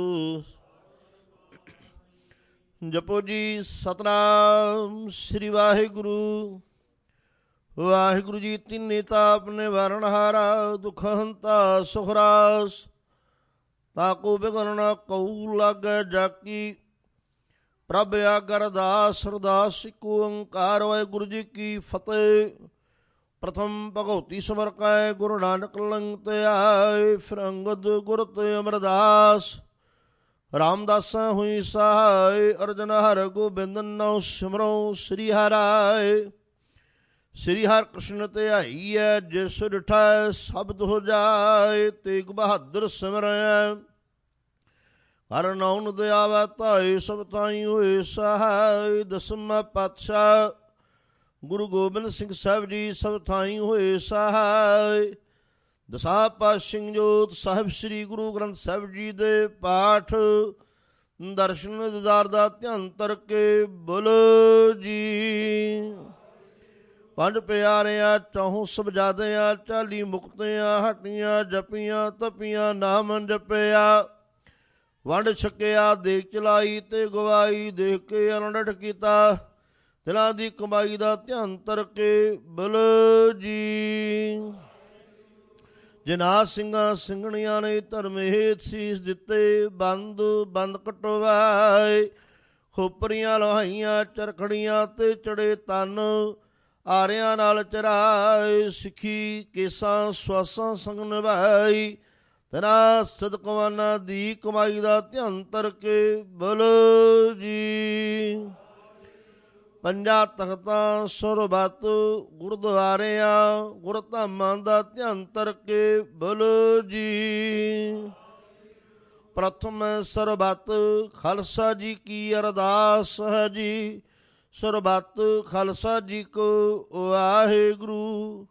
ਜਪੋ ਜੀ ਸਤਨਾਮ ਸ੍ਰੀ ਵਾਹਿਗੁਰੂ। ਵਾਹਿਗੁਰੂ ਜੀ ਤਿੰਨੇ ਤਾਪ ਨਿਵਾਰਨ ਹਾਰਾ। ਦੁਖ ਹੰਤਾ ਸੁਖ ਰਾਸ ਤਾਕੋ ਬਿਗਨ ਨ ਕਉ ਲਾਗੈ ਜਾਕੀ। ਪ੍ਰਭ ਆਗਿਆ ਅਰਦਾਸ ਅਰਦਾਸ ਇਕ ਓੰਕਾਰ। ਵਾਹਿਗੁਰੂ ਜੀ ਕੀ ਫਤਿਹ। ਪ੍ਰਥਮ ਭਗਉਤੀ ਸਿਮਰ ਕੈ ਗੁਰੂ ਨਾਨਕ ਲੰਗ ਤੇ ਆਏ। ਫਿਰ ਅੰਗਦ ਗੁਰ ਤੇ ਅਮਰਦਾਸ ਰਾਮਦਾਸਾਂ ਹੋਈ ਸਹਾਇ। ਅਰਜਨ ਹਰਿ ਗੋਬਿੰਦ ਨਉ ਸਿਮਰਉ ਸ੍ਰੀ ਹਰਿ। ਸ੍ਰੀ ਹਰਿ ਕ੍ਰਿਸ਼ਨ ਧਿਆਈਐ ਜਿਸ ਡਿਠੈ ਸ਼ਬਦ ਹੋ ਜਾਏ। ਤੇਗ ਬਹਾਦਰ ਸਿਮਰੈ ਹਰਿ ਨਾਉ ਨ ਦਿਆਵੈ ਧਾਏ। ਸਭ ਥਾਈ ਹੋਏ ਸਹਾਇ। ਦਸਮਾ ਪਾਤਸ਼ਾਹ ਗੁਰੂ ਗੋਬਿੰਦ ਸਿੰਘ ਸਾਹਿਬ ਜੀ ਸਭ ਥਾਈ ਹੋਏ ਸਹਾਇ। ਦਸਾਂ ਪਾਤਸ਼ਾਹ ਜੋਤ ਸਾਹਿਬ ਸ੍ਰੀ ਗੁਰੂ ਗ੍ਰੰਥ ਸਾਹਿਬ ਜੀ ਦੇ ਪਾਠ ਦਰਸ਼ਨ ਦੀਦਾਰ ਦਾ ਧਿਆਨ ਧਰ ਕੇ ਬੋਲੋ ਜੀ। ਪੰਜ ਪਿਆਰਿਆਂ ਚੌਂ ਸਬਜਾਦਿਆਂ ਚਾਲੀ ਮੁਕਤਿਆਂ ਹਟੀਆਂ ਜਪੀਆਂ ਤਪੀਆਂ ਨਾਮ ਜਪਿਆ। ਵੰਡ ਛਕਿਆ ਦੇਖ ਚਲਾਈ ਤੇ ਗਵਾਈ ਦੇਖ ਕੇ ਅਨੰਡ ਕੀਤਾ। ਦਿਲਾਂ ਦੀ ਕਮਾਈ ਦਾ ਧਿਆਨ ਧਰ ਕੇ ਬੋਲੋ ਜੀ। ਜਿਨ੍ਹਾਂ ਸਿੰਘਾਂ ਸਿੰਘਣੀਆਂ ਨੇ ਧਰਮ ਹੇਤ ਸੀਸ ਦਿੱਤੇ। ਬੰਦ ਬੰਦ ਕਟਵਾਏ ਖੋਪਰੀਆਂ ਲੋਹਾਈਆਂ ਚਰਖੜੀਆਂ ਤੇ ਚੜੇ ਤਨ। ਆਰਿਆਂ ਨਾਲ ਚਰਾਏ ਸਿੱਖੀ ਕੇਸਾਂ ਸਵਾਸਾਂ ਸੰਗ ਨਿਭਾਈ। ਤੇਰਾ ਸਦਕਵਾਨਾਂ ਦੀ ਕਮਾਈ ਦਾ ਧਿਆਨ ਧਰ ਕੇ ਬੋਲੋ ਜੀ। ਪੰਜਾਂ ਤਖਤਾਂ ਸਰਬੱਤ ਗੁਰਦੁਆਰਿਆਂ ਗੁਰਧਾਮਾਂ ਦਾ ਧਿਆਨ ਧਰ ਕੇ ਬੋਲੋ ਜੀ। ਪ੍ਰਥਮ ਸਰਬੱਤ ਖਾਲਸਾ ਜੀ ਕੀ ਅਰਦਾਸ ਹੈ ਜੀ। ਸਰਬੱਤ ਖਾਲਸਾ ਜੀ ਕੋ ਵਾਹਿਗੁਰੂ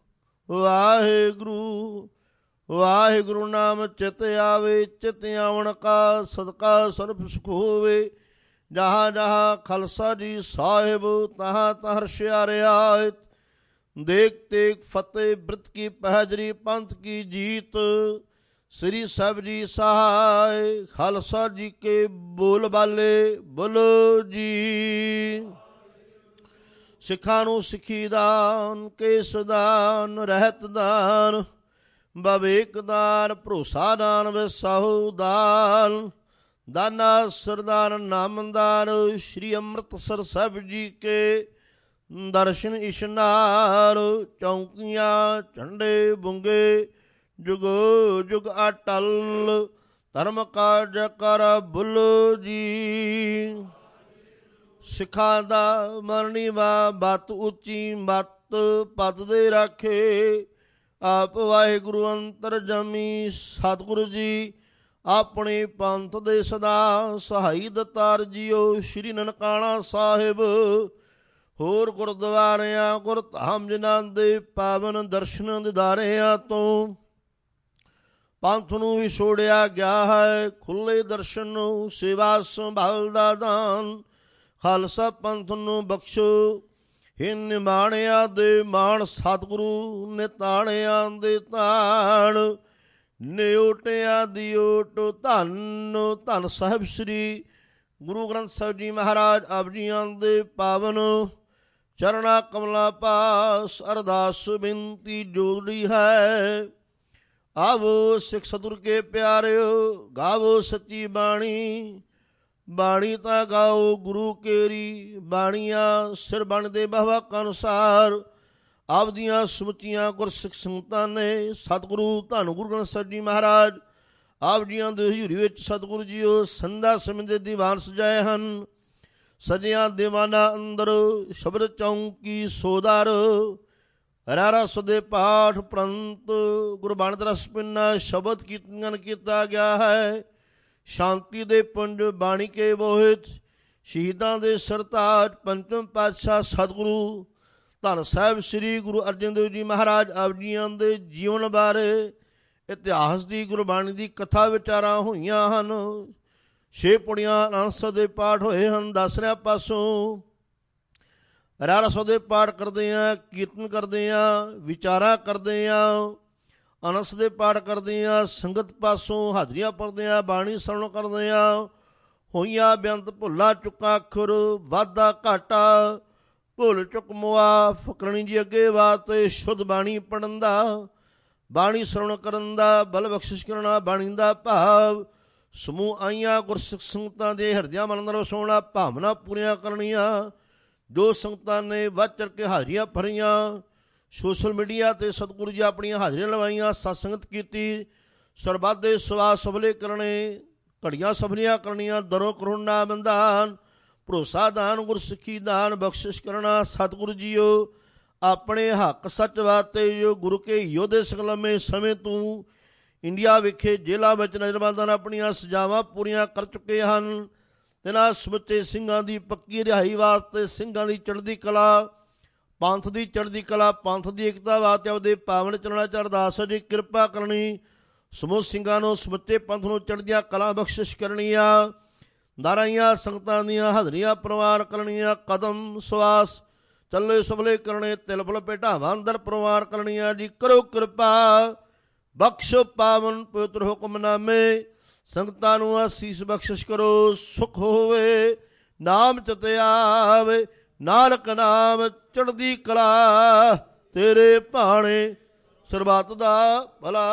ਵਾਹਿਗੁਰੂ ਵਾਹਿਗੁਰੂ ਨਾਮ ਚਿਤ ਆਵੇ। ਚਿਤ ਆਵਣ ਕਾ ਸਦਕਾ ਸਰਬ ਸੁਖ ਹੋਵੇ। ਜਹਾਂ ਜਹਾਂ ਖਾਲਸਾ ਜੀ ਸਾਹਿਬ ਤਹਾਂ ਤਹਾਂ ਹਰਸ਼ਿਆਰਿਆ। ਦੇਖ ਤੇਗ ਫਤਿਹ ਬ੍ਰਿਤ ਕੀ ਪਹਿਜਰੀ ਪੰਥ ਕੀ ਜੀਤ। ਸ੍ਰੀ ਸਾਹਿਬ ਜੀ ਸਹਾਇ ਖਾਲਸਾ ਜੀ ਕੇ ਬੋਲ ਬਾਲੇ ਬੋਲੋ ਜੀ। ਸਿੱਖਾਂ ਨੂੰ ਸਿੱਖੀ ਦਾਨ ਕੇਸ ਦਾਨ ਰਹਿਤ ਦਾਨ ਬਵੇਕ ਦਾਨ ਭਰੋਸਾ ਦਾਨ ਵਿਸਾਹੂ ਦਾਨ। ਦਾਨਾ ਸਰਦਾਰ ਨਾਮਦਾਰ ਸ਼੍ਰੀ ਅੰਮ੍ਰਿਤਸਰ ਸਾਹਿਬ ਜੀ ਕੇ ਦਰਸ਼ਨ ਇਸ਼ਨਾਰ। ਚੌਂਕੀਆਂ ਝੰਡੇ ਬੁੰਗੇ ਜੁਗੋ ਜੁਗ ਅਟਲ। ਧਰਮ ਕਾਰਜ ਕਰ ਬੁੱਲੋ ਜੀ। ਸਿੱਖਾਂ ਦਾ ਮਰਨੀ ਵਾ ਬਤ ਉੱਚੀ ਮਤ ਪਦ ਦੇ ਰਾਖੇ। ਆਪ ਵਾਹਿਗੁਰੂ ਅੰਤਰ ਜਮੀ ਸਤਿਗੁਰੂ ਜੀ ਆਪਣੇ ਪੰਥ ਦੇ ਸਦਾ ਸਹਾਈ ਦਤਾਰ ਜੀਓ। ਸ਼੍ਰੀ ਨਨਕਾਣਾ ਸਾਹਿਬ ਹੋਰ ਗੁਰਦੁਆਰਿਆਂ ਗੁਰਧਾਮ ਜਿਨ੍ਹਾਂ ਦੇ ਪਾਵਨ ਦਰਸ਼ਨ ਦਿਦਾਰਿਆਂ ਤੋਂ ਪੰਥ ਨੂੰ ਵਿਛੋੜਿਆ ਗਿਆ ਹੈ। ਖੁੱਲੇ ਦਰਸ਼ਨ ਨੂੰ ਸੇਵਾ ਸੰਭਾਲ ਦਾ ਦਾਨ ਖਾਲਸਾ ਪੰਥ ਨੂੰ ਬਖਸ਼ੋ। हे ਨਿਮਾਣਿਆਂ ਦੇ ਮਾਣ ਸਤਿਗੁਰੂ, ਨਿਤਾਣਿਆਂ ਦੇ ਤਾਣ, ਨਿਓਟਿਆਂ ਦੀ ਓਟ ਧੰਨ ਧੰਨ ਸਾਹਿਬ ਸ੍ਰੀ ਗੁਰੂ ਗ੍ਰੰਥ ਸਾਹਿਬ ਜੀ ਮਹਾਰਾਜ ਆਪ ਜੀਆਂ ਦੇ ਪਾਵਨ ਚਰਣਾ ਕਮਲਾ ਪਾਸ ਅਰਦਾਸ ਬੇਨਤੀ ਜੋੜੀ ਹੈ। ਆਵੋ ਸਿੱਖ ਸਤਿਗੁਰ ਕੇ ਪਿਆਰਿਓ, ਗਾਵੋ ਸੱਚੀ ਬਾਣੀ, ਬਾਣੀ ਤਾਂ ਗਾਓ ਗੁਰੂ ਕੇਰੀ, ਬਾਣੀਆਂ ਸਿਰ ਬਣਦੇ ਬਹਵਾਕ ਅਨੁਸਾਰ ਆਪਦੀਆਂ ਸਮੁੱਚੀਆਂ ਗੁਰਸਿੱਖ ਸੰਗਤਾਂ ਨੇ ਸਤਿਗੁਰੂ ਧੰਨ ਗੁਰੂ ਗ੍ਰੰਥ ਸਾਹਿਬ ਜੀ ਮਹਾਰਾਜ ਆਪ ਜੀਆਂ ਦੇ ਹਜ਼ੂਰੀ ਵਿੱਚ ਸਤਿਗੁਰੂ ਜੀਓ ਸੰਧਾ ਸਮੇਂ ਦੇ ਦੀਵਾਨ ਸਜਾਏ ਹਨ। ਸਜਿਆਂ ਦੀਵਾਨਾਂ ਅੰਦਰ ਸ਼ਬਦ ਚੌਂਕੀ ਸੋਦਰ, ਰਾਰਾ ਸਦੇ ਪਾਠ ਪ੍ਰੰਤ ਗੁਰਬਾਣੀ ਦਾ ਰਸ ਪਿੰਨਾ ਸ਼ਬਦ ਕੀਰਤਨ ਕੀਤਾ ਗਿਆ ਹੈ। ਸ਼ਾਂਤੀ ਦੇ ਪੁੰਜ ਬਾਣੀ ਕੇ ਬੋਹਿਤ, ਸ਼ਹੀਦਾਂ ਦੇ ਸਰਤਾਜ ਪੰਚਮ ਪਾਤਸ਼ਾਹ ਸਤਿਗੁਰੂ ਧੰਨ ਸਾਹਿਬ ਸ੍ਰੀ ਗੁਰੂ ਅਰਜਨ ਦੇਵ ਜੀ ਮਹਾਰਾਜ ਆਪ ਜੀਆਂ ਦੇ ਜੀਵਨ ਬਾਰੇ ਇਤਿਹਾਸ ਦੀ ਗੁਰਬਾਣੀ ਦੀ ਕਥਾ ਵਿਚਾਰਾਂ ਹੋਈਆਂ ਹਨ। ਛੇ ਪੁੜੀਆਂ ਅਨੰਦ ਦੇ ਪਾਠ ਹੋਏ ਹਨ। ਦਸਰਿਆਂ ਪਾਸੋਂ ਰਾਰਾ ਸਦੇ ਪਾਠ ਕਰਦੇ ਹਾਂ, ਕੀਰਤਨ ਕਰਦੇ ਹਾਂ, ਵਿਚਾਰਾਂ ਕਰਦੇ ਹਾਂ, ਅਨੰਦ ਦੇ ਪਾਠ ਕਰਦੇ ਹਾਂ, ਸੰਗਤ ਪਾਸੋਂ ਹਾਜ਼ਰੀਆਂ ਭਰਦੇ ਹਾਂ, ਬਾਣੀ ਸਰਵਣ ਕਰਦੇ ਹਾਂ। ਹੋਈਆਂ ਬੇਅੰਤ ਭੁੱਲਾਂ ਚੁੱਕਾਂ ਅੱਖਰ, ਵਾਧਾ ਘਾਟਾ, ਭੁੱਲ ਚੁੱਕ ਮੁਆ ਫਕਰਣੀ ਜੀ ਅੱਗੇ ਵਾਸਤੇ ਸ਼ੁੱਧ ਬਾਣੀ ਪੜ੍ਹਨ ਦਾ, ਬਾਣੀ ਸਰਵਣ ਕਰਨ ਦਾ, ਬਲ ਬਖਸ਼ਿਸ਼ ਕਰਨਾ, ਬਾਣੀ ਦਾ ਭਾਵ ਸਮੂਹ ਆਈਆਂ ਗੁਰਸਿੱਖ ਸੰਗਤਾਂ ਦੇ ਹਿਰਦਿਆਂ ਮਨ ਅੰਦਰ ਵਸਾਉਣਾ, ਭਾਵਨਾ ਪੂਰੀਆਂ ਕਰਨੀਆਂ। ਜੋ ਸੰਗਤਾਂ ਨੇ ਵੱਧ ਚੜ ਕੇ ਹਾਜ਼ਰੀਆਂ ਭਰੀਆਂ, ਸੋਸ਼ਲ ਮੀਡੀਆ 'ਤੇ ਸਤਿਗੁਰੂ ਜੀ ਆਪਣੀਆਂ ਹਾਜ਼ਰੀਆਂ ਲਵਾਈਆਂ, ਸਤਸੰਗਤ ਕੀਤੀ, ਸਰਬੱਤ ਦੇ ਸਵਾ ਸਬਲੇ ਕਰਨੇ, ਘੜੀਆਂ ਸਬਲੀਆਂ ਕਰਨੀਆਂ, ਦਰੋਂ ਕਰੁਣਾ ਬੰਦਾਨ, ਭਰੋਸਾ ਦਾਨ, ਗੁਰਸਿੱਖੀ ਦਾਨ, ਬਖਸ਼ਿਸ਼ ਕਰਨਾ। ਸਤਿਗੁਰੂ ਜੀਓ ਆਪਣੇ ਹੱਕ ਸੱਚ ਵਾਸਤੇ ਜੋ ਗੁਰੂ ਕੇ ਯੋਧੇ ਸੰਗਲਮੇ ਸਮੇਂ ਤੋਂ ਇੰਡੀਆ ਵਿਖੇ ਜੇਲ੍ਹਾਂ ਵਿੱਚ ਨਜ਼ਰਬੰਦਾਂ ਆਪਣੀਆਂ ਸਜ਼ਾਵਾਂ ਪੂਰੀਆਂ ਕਰ ਚੁੱਕੇ ਹਨ। ਇਹਨਾਂ ਸਮੁੱਚੇ ਸਿੰਘਾਂ ਦੀ ਪੱਕੀ ਰਿਹਾਈ ਵਾਸਤੇ, ਸਿੰਘਾਂ ਦੀ ਚੜ੍ਹਦੀ ਕਲਾ, ਪੰਥ ਦੀ ਚੜ੍ਹਦੀ ਕਲਾ, ਪੰਥ ਦੀ ਏਕਤਾ ਵਾਸਤੇ ਉਹਦੇ ਪਾਵਨ ਚਰਨਾਂ 'ਚ ਅਰਦਾਸ ਜੀ ਕਿਰਪਾ ਕਰਨੀ। ਸਮੂਹ ਸਿੰਘਾਂ ਨੂੰ, ਸਮੁੱਚੇ ਪੰਥ ਨੂੰ ਚੜ੍ਹਦੀਆਂ ਕਲਾ ਬਖਸ਼ਿਸ਼ ਕਰਨੀਆਂ। ਦਾਰਾਈਆਂ ਸੰਗਤਾਂ ਦੀਆਂ ਹਾਜ਼ਰੀਆਂ ਪ੍ਰਵਾਨ ਕਰਨੀਆਂ। ਕਦਮ ਸਵਾਸ ਚੱਲੇ ਸਬਲੇ ਕਰਨੇ, ਤਿਲ ਫੁਲ ਭੇਟਾਵਾਂ ਅੰਦਰ ਪ੍ਰਵਾਨ ਕਰਨੀਆਂ ਜੀ। ਕਰੋ ਕਿਰਪਾ ਬਖਸ਼ੋ ਪਾਵਨ ਪਵਿੱਤਰ ਹੁਕਮਨਾਮੇ, ਸੰਗਤਾਂ ਨੂੰ ਆਸੀਸ ਬਖਸ਼ਿਸ਼ ਕਰੋ। ਸੁਖ ਹੋਵੇ ਨਾਮ ਚਿਤੇ ਆਵੇ, ਨਾਨਕ ਨਾਮ ਚੜ੍ਹਦੀ ਕਲਾ, ਤੇਰੇ ਭਾਣੇ ਸਰਬੱਤ ਦਾ ਭਲਾ।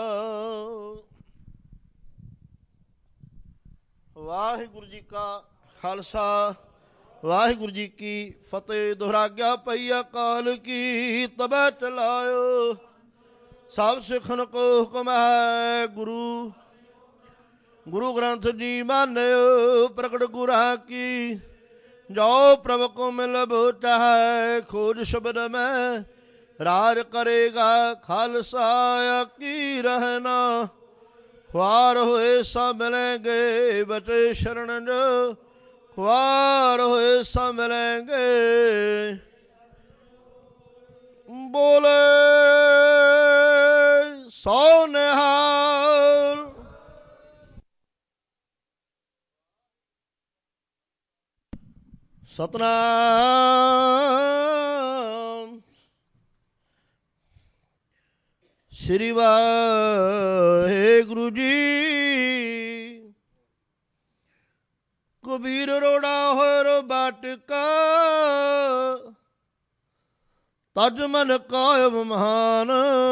ਵਾਹਿਗੁਰੂ ਜੀ ਕਾ ਖਾਲਸਾ, ਵਾਹਿਗੁਰੂ ਜੀ ਕੀ ਫਤਿਹ। ਦੁਹਰਾਗਿਆ ਪਈ ਅਕਾਲ ਕੀ, ਤਬੈ ਚਲਾਇਓ ਸਭ ਸਿੱਖਨ ਕੋ ਹੁਕਮ ਹੈ ਗੁਰੂ। ਗੁਰੂ ਗ੍ਰੰਥ ਜੀ ਮਾਨਿਓ ਪ੍ਰਗਟ ਗੁਰਾਂ ਕੀ, ਜੋ ਪ੍ਰਭ ਕੋ ਮਿਲ ਚਾਹੈ ਖੋਜ ਸ਼ਬਦ ਮੈਂ ਰਾਜ ਕਰੇਗਾ। ਖਾਲਸਾ ਕੀ ਰਹਿਣਾ ਖੁਆਰ ਹੋਏ ਸਭ ਮਿਲੇਂਗੇ, ਬਚੇ ਸ਼ਰਨ ਜੋ ਖੁਆਰ ਹੋਏ ਸਭ ਮਿਲੇਂਗੇ। ਬੋਲੇ ਸੋ ਨਿਹਾਲ। ਸਤਨਾਮ ਸ੍ਰੀ ਵਾਹਿਗੁਰੂ ਜੀ। ਕਬੀਰ ਰੋੜਾ ਹੋਏ ਰੋ ਬਾਟਕਾ, ਤਜ ਮਨ ਕਾਇਬ ਮਹਾਨ।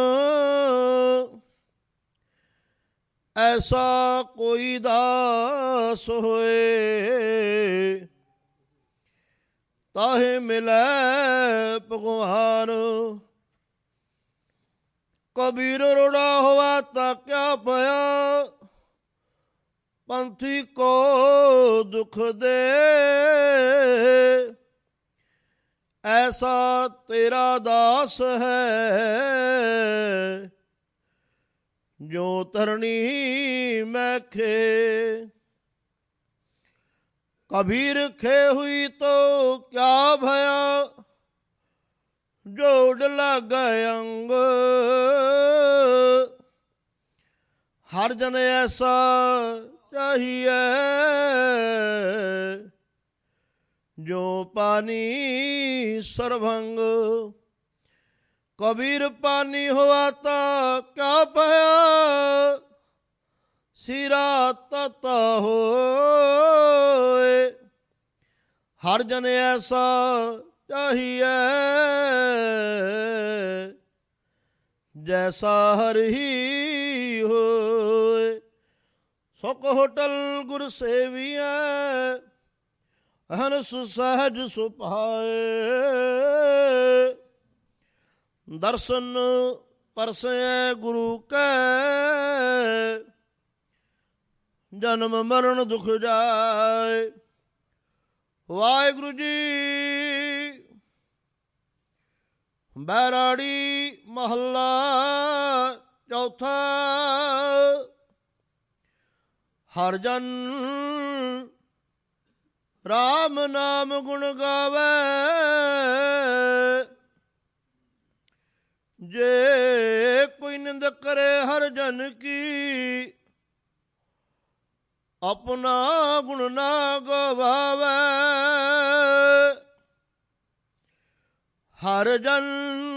ਐਸਾ ਕੋਈ ਦਾਸ ਹੋਏ, ਤਾਹੇ ਮਿਲੈ ਭਗਵਾਨ। ਕਬੀਰ ਰੋੜਾ ਹੋਵਾ ਤਾਂ ਕਿਆ ਭਇਆ, ਪੰਥੀ ਕੋ ਦੁਖ ਦੇ। ਐਸਾ ਤੇਰਾ ਦਾਸ ਹੈ, ਜੋ ਧਰਣੀ ਮੈਂ खे। कबीर खे हुई तो क्या भया, जोड़ लग अंग। हर जन ऐसा चाहिए, जो पानी सरभंग। कबीर पानी हुआ तो क्या पाया, सिरा तत हो। हर जन ऐसा चाहिए, जैसा हर ही होए। सुख होटल गुर सेविया, हन सुसहज सुपाए। दर्शन परसे गुरु कै, जन्म मरण दुख जाए। वाहिगुरु जी बैराड़ी महला चौथा। हर जन राम नाम गुण गावे, जे कोई निंद करे हर जन की, अपना गुण ना गवावे। हर जन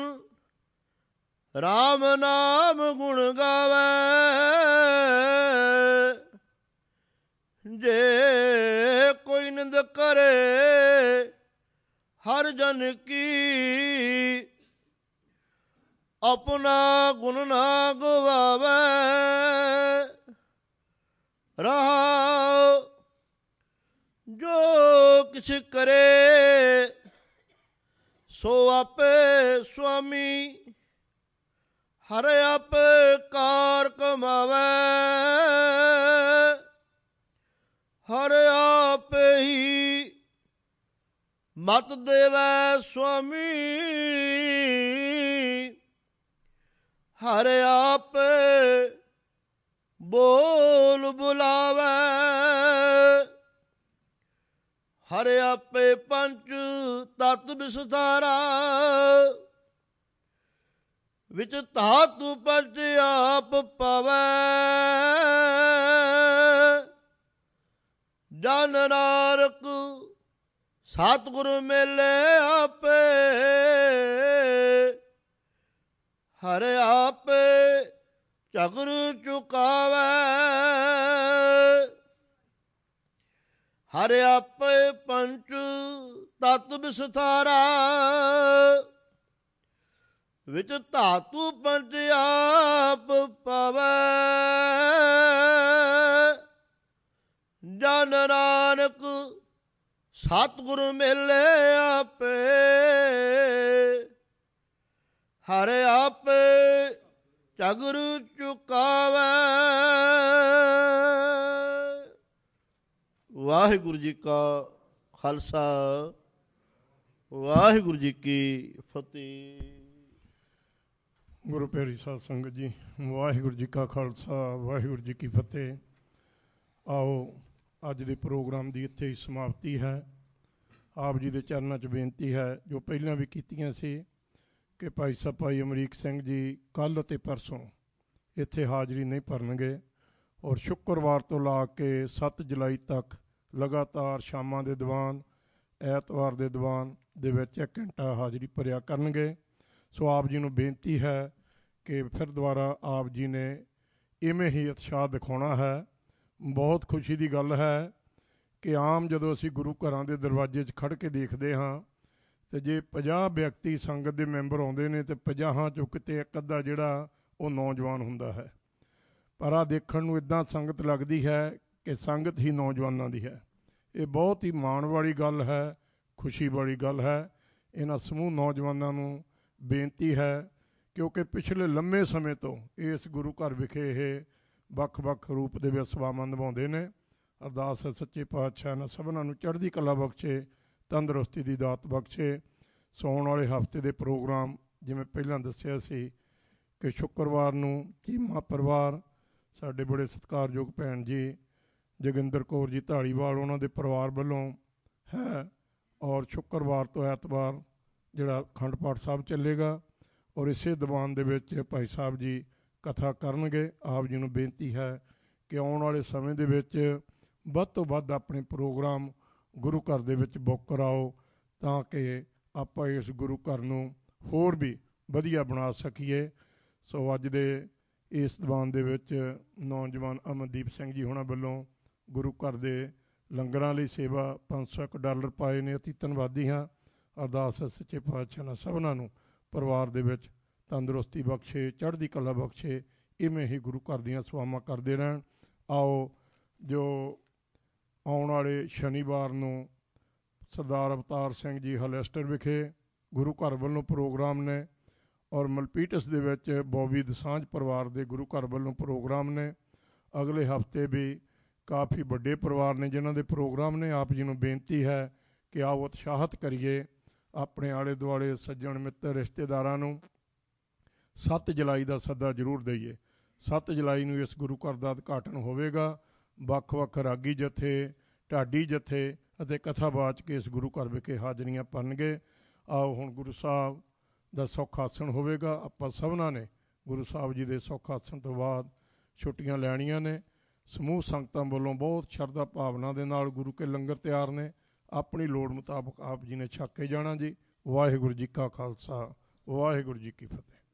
राम नाम गुण गावे, जे कोई निंद करे हर जन की, अपना गुण ना गवावे। रहा जो किछ करे, सो आपे स्वामी। हर आपे कार कमावे, हर आपे ही मत देवे स्वामी। हर आपे बोल बुलावे, हर आपे पंच तत विस्तारा। विच धातु पंच आप पावे, जन नानक सतगुरु मेले आपे। हर आपे चक्र चुकावे, हर आपे पंच तत विस्तारा। विच धातु पंच आप पावे, जन नानक सतगुरु मेले आपे। हर आपे चगर चुकावे। वाहिगुरु जी का खालसा, वाहिगुरु जी की फतेह। गुरु प्यारी साध संगत जी, वाहिगुरु जी का खालसा, वाहिगुरु जी की फतेह। आओ अज दे प्रोग्राम की इत्थे ही समाप्ति है। आप जी के चरणों च बेनती है जो पहला भी कीतियां सी कि भाई साहब भाई अमरीक सिंह जी कल ते परसों इत्थे हाज़री नहीं भरनगे और शुक्रवार तो ला के सत्त जुलाई तक लगातार शामां दे दीवान ਐਤਵਾਰ ਦੇ ਦੀਵਾਨ ਦੇ ਵਿੱਚ ਇੱਕ ਘੰਟਾ ਹਾਜ਼ਰੀ ਭਰਿਆ ਕਰਨਗੇ। ਸੋ ਆਪ ਜੀ ਨੂੰ ਬੇਨਤੀ ਹੈ ਕਿ ਫਿਰ ਦੁਬਾਰਾ ਆਪ ਜੀ ਨੇ ਇਵੇਂ ਹੀ ਉਤਸ਼ਾਹ ਦਿਖਾਉਣਾ ਹੈ। ਬਹੁਤ ਖੁਸ਼ੀ ਦੀ ਗੱਲ ਹੈ ਕਿ ਆਮ ਜਦੋਂ ਅਸੀਂ ਗੁਰੂ ਘਰਾਂ ਦੇ ਦਰਵਾਜ਼ੇ 'ਚ ਖੜ੍ਹ ਕੇ ਦੇਖਦੇ ਹਾਂ ਤੇ ਜੇ ਪੰਜਾਹ ਵਿਅਕਤੀ ਸੰਗਤ ਦੇ ਮੈਂਬਰ ਆਉਂਦੇ ਨੇ ਤੇ ਪੰਜਾਹਾਂ 'ਚੋਂ ਕਿਤੇ ਇੱਕ ਅੱਧਾ ਜਿਹੜਾ ਉਹ ਨੌਜਵਾਨ ਹੁੰਦਾ ਹੈ। ਪਰ ਆਹ ਦੇਖਣ ਨੂੰ ਇੱਦਾਂ ਸੰਗਤ ਲੱਗਦੀ ਹੈ ਕਿ ਸੰਗਤ ਹੀ ਨੌਜਵਾਨਾਂ ਦੀ ਹੈ। ਇਹ ਬਹੁਤ ਹੀ ਮਾਣ ਵਾਲੀ ਗੱਲ ਹੈ, ਖੁਸ਼ੀ ਵਾਲੀ ਗੱਲ ਹੈ। ਇਹਨਾਂ ਸਮੂਹ ਨੌਜਵਾਨਾਂ ਨੂੰ ਬੇਨਤੀ ਹੈ ਕਿਉਂਕਿ ਪਿਛਲੇ ਲੰਮੇ ਸਮੇਂ ਤੋਂ ਇਸ ਗੁਰੂ ਘਰ ਵਿਖੇ ਇਹ ਵੱਖ-ਵੱਖ ਰੂਪ ਦੇ ਵਿੱਚ ਸੇਵਾਵਾਂ ਨਿਭਾਉਂਦੇ ਨੇ। ਅਰਦਾਸ ਹੈ ਸੱਚੇ ਪਾਤਸ਼ਾਹ ਨੇ ਸਭਨਾਂ ਨੂੰ ਚੜ੍ਹਦੀ ਕਲਾ ਬਖਸ਼ੇ, ਤੰਦਰੁਸਤੀ ਦੀ ਦਾਤ ਬਖਸ਼ੇ। ਸੌਣ ਵਾਲੇ ਹਫ਼ਤੇ ਦੇ ਪ੍ਰੋਗਰਾਮ ਜਿਵੇਂ ਪਹਿਲਾਂ ਦੱਸਿਆ ਸੀ ਕਿ ਸ਼ੁੱਕਰਵਾਰ ਨੂੰ ਚੀਮਾ ਪਰਿਵਾਰ, ਸਾਡੇ ਬੜੇ ਸਤਿਕਾਰਯੋਗ ਭੈਣ ਜੀ ਜੋਗਿੰਦਰ ਕੌਰ ਜੀ ਢਾਲੀਵਾਲ, ਉਹਨਾਂ ਦੇ ਪਰਿਵਾਰ ਵੱਲੋਂ ਹੈ। ਔਰ ਸ਼ੁੱਕਰਵਾਰ ਤੋਂ ਐਤਵਾਰ ਜਿਹੜਾ ਅਖੰਡ ਪਾਠ ਸਾਹਿਬ ਚੱਲੇਗਾ ਔਰ ਇਸੇ ਦੀਵਾਨ ਦੇ ਵਿੱਚ ਭਾਈ ਸਾਹਿਬ ਜੀ ਕਥਾ ਕਰਨਗੇ। ਆਪ ਜੀ ਨੂੰ ਬੇਨਤੀ ਹੈ ਕਿ ਆਉਣ ਵਾਲੇ ਸਮੇਂ ਦੇ ਵਿੱਚ ਵੱਧ ਤੋਂ ਵੱਧ ਆਪਣੇ ਪ੍ਰੋਗਰਾਮ ਗੁਰੂ ਘਰ ਦੇ ਵਿੱਚ ਬੁੱਕ ਕਰਾਓ ਤਾਂ ਕਿ ਆਪਾਂ ਇਸ ਗੁਰੂ ਘਰ ਨੂੰ ਹੋਰ ਵੀ ਵਧੀਆ ਬਣਾ ਸਕੀਏ। ਸੋ ਅੱਜ ਦੇ ਇਸ ਦੀਵਾਨ ਦੇ ਵਿੱਚ ਨੌਜਵਾਨ ਅਮਨਦੀਪ ਸਿੰਘ ਜੀ ਹੋਣਾ ਵੱਲੋਂ ਗੁਰੂ ਘਰ ਦੇ ਲੰਗਰਾਂ ਲਈ ਸੇਵਾ ਪੰਜ ਸੌ ਇੱਕ ਡਾਲਰ ਪਾਏ ਨੇ। ਅਤੀ ਧੰਨਵਾਦੀ ਹਾਂ। ਅਰਦਾਸ ਹੈ ਸੱਚੇ ਪਾਤਸ਼ਾਹ ਨਾਲ ਸਭਨਾਂ ਨੂੰ ਪਰਿਵਾਰ ਦੇ ਵਿੱਚ ਤੰਦਰੁਸਤੀ ਬਖਸ਼ੇ, ਚੜ੍ਹਦੀ ਕਲਾ ਬਖਸ਼ੇ, ਇਵੇਂ ਹੀ ਗੁਰੂ ਘਰ ਦੀਆਂ ਸੇਵਾਵਾਂ ਕਰਦੇ ਰਹਿਣ। ਆਓ ਜੋ ਆਉਣ ਵਾਲੇ ਸ਼ਨੀਵਾਰ ਨੂੰ ਸਰਦਾਰ ਅਵਤਾਰ ਸਿੰਘ ਜੀ ਹਲੈਸਟਰ ਵਿਖੇ ਗੁਰੂ ਘਰ ਵੱਲੋਂ ਪ੍ਰੋਗਰਾਮ ਨੇ, ਔਰ ਮਲਪੀਟਸ ਦੇ ਵਿੱਚ ਬੋਬੀ ਦਸਾਂਝ ਪਰਿਵਾਰ ਦੇ ਗੁਰੂ ਘਰ ਵੱਲੋਂ ਪ੍ਰੋਗਰਾਮ ਨੇ। ਅਗਲੇ ਹਫਤੇ ਵੀ ਕਾਫੀ ਵੱਡੇ ਪਰਿਵਾਰ ਨੇ ਜਿਨ੍ਹਾਂ ਦੇ ਪ੍ਰੋਗਰਾਮ ਨੇ। ਆਪ ਜੀ ਨੂੰ ਬੇਨਤੀ ਹੈ ਕਿ ਆਓ ਉਤਸ਼ਾਹਿਤ ਕਰੀਏ ਆਪਣੇ ਆਲੇ ਦੁਆਲੇ ਸੱਜਣ ਮਿੱਤਰ ਰਿਸ਼ਤੇਦਾਰਾਂ ਨੂੰ। ਸੱਤ ਜੁਲਾਈ ਦਾ ਸੱਦਾ ਜ਼ਰੂਰ ਦਈਏ। ਸੱਤ ਜੁਲਾਈ ਨੂੰ ਇਸ ਗੁਰੂ ਘਰ ਦਾ ਉਦਘਾਟਨ ਹੋਵੇਗਾ। ਵੱਖ ਵੱਖ ਰਾਗੀ ਜਥੇ, ਢਾਡੀ ਜਥੇ ਅਤੇ ਕਥਾਵਾਚਕ ਇਸ ਗੁਰੂ ਘਰ ਵਿਖੇ ਹਾਜ਼ਰੀਆਂ ਭਰਨਗੇ। ਆਓ ਹੁਣ ਗੁਰੂ ਸਾਹਿਬ ਦਾ ਸੁੱਖ ਆਸਣ ਹੋਵੇਗਾ। ਆਪਾਂ ਸਭਨਾਂ ਨੇ ਗੁਰੂ ਸਾਹਿਬ ਜੀ ਦੇ ਸੁੱਖ ਆਸਣ ਤੋਂ ਬਾਅਦ ਛੁੱਟੀਆਂ ਲੈਣੀਆਂ ਨੇ। ਸਮੂਹ ਸੰਗਤਾਂ ਵੱਲੋਂ ਬਹੁਤ ਸ਼ਰਧਾ ਭਾਵਨਾ ਦੇ ਨਾਲ ਗੁਰੂ ਕੇ ਲੰਗਰ ਤਿਆਰ ਨੇ। ਆਪਣੀ ਲੋੜ ਮੁਤਾਬਕ ਆਪ ਜੀ ਨੇ ਛਕ ਕੇ ਜਾਣਾ ਜੀ। ਵਾਹਿਗੁਰੂ ਜੀ ਕਾ ਖਾਲਸਾ, ਵਾਹਿਗੁਰੂ ਜੀ ਕੀ ਫਤਿਹ।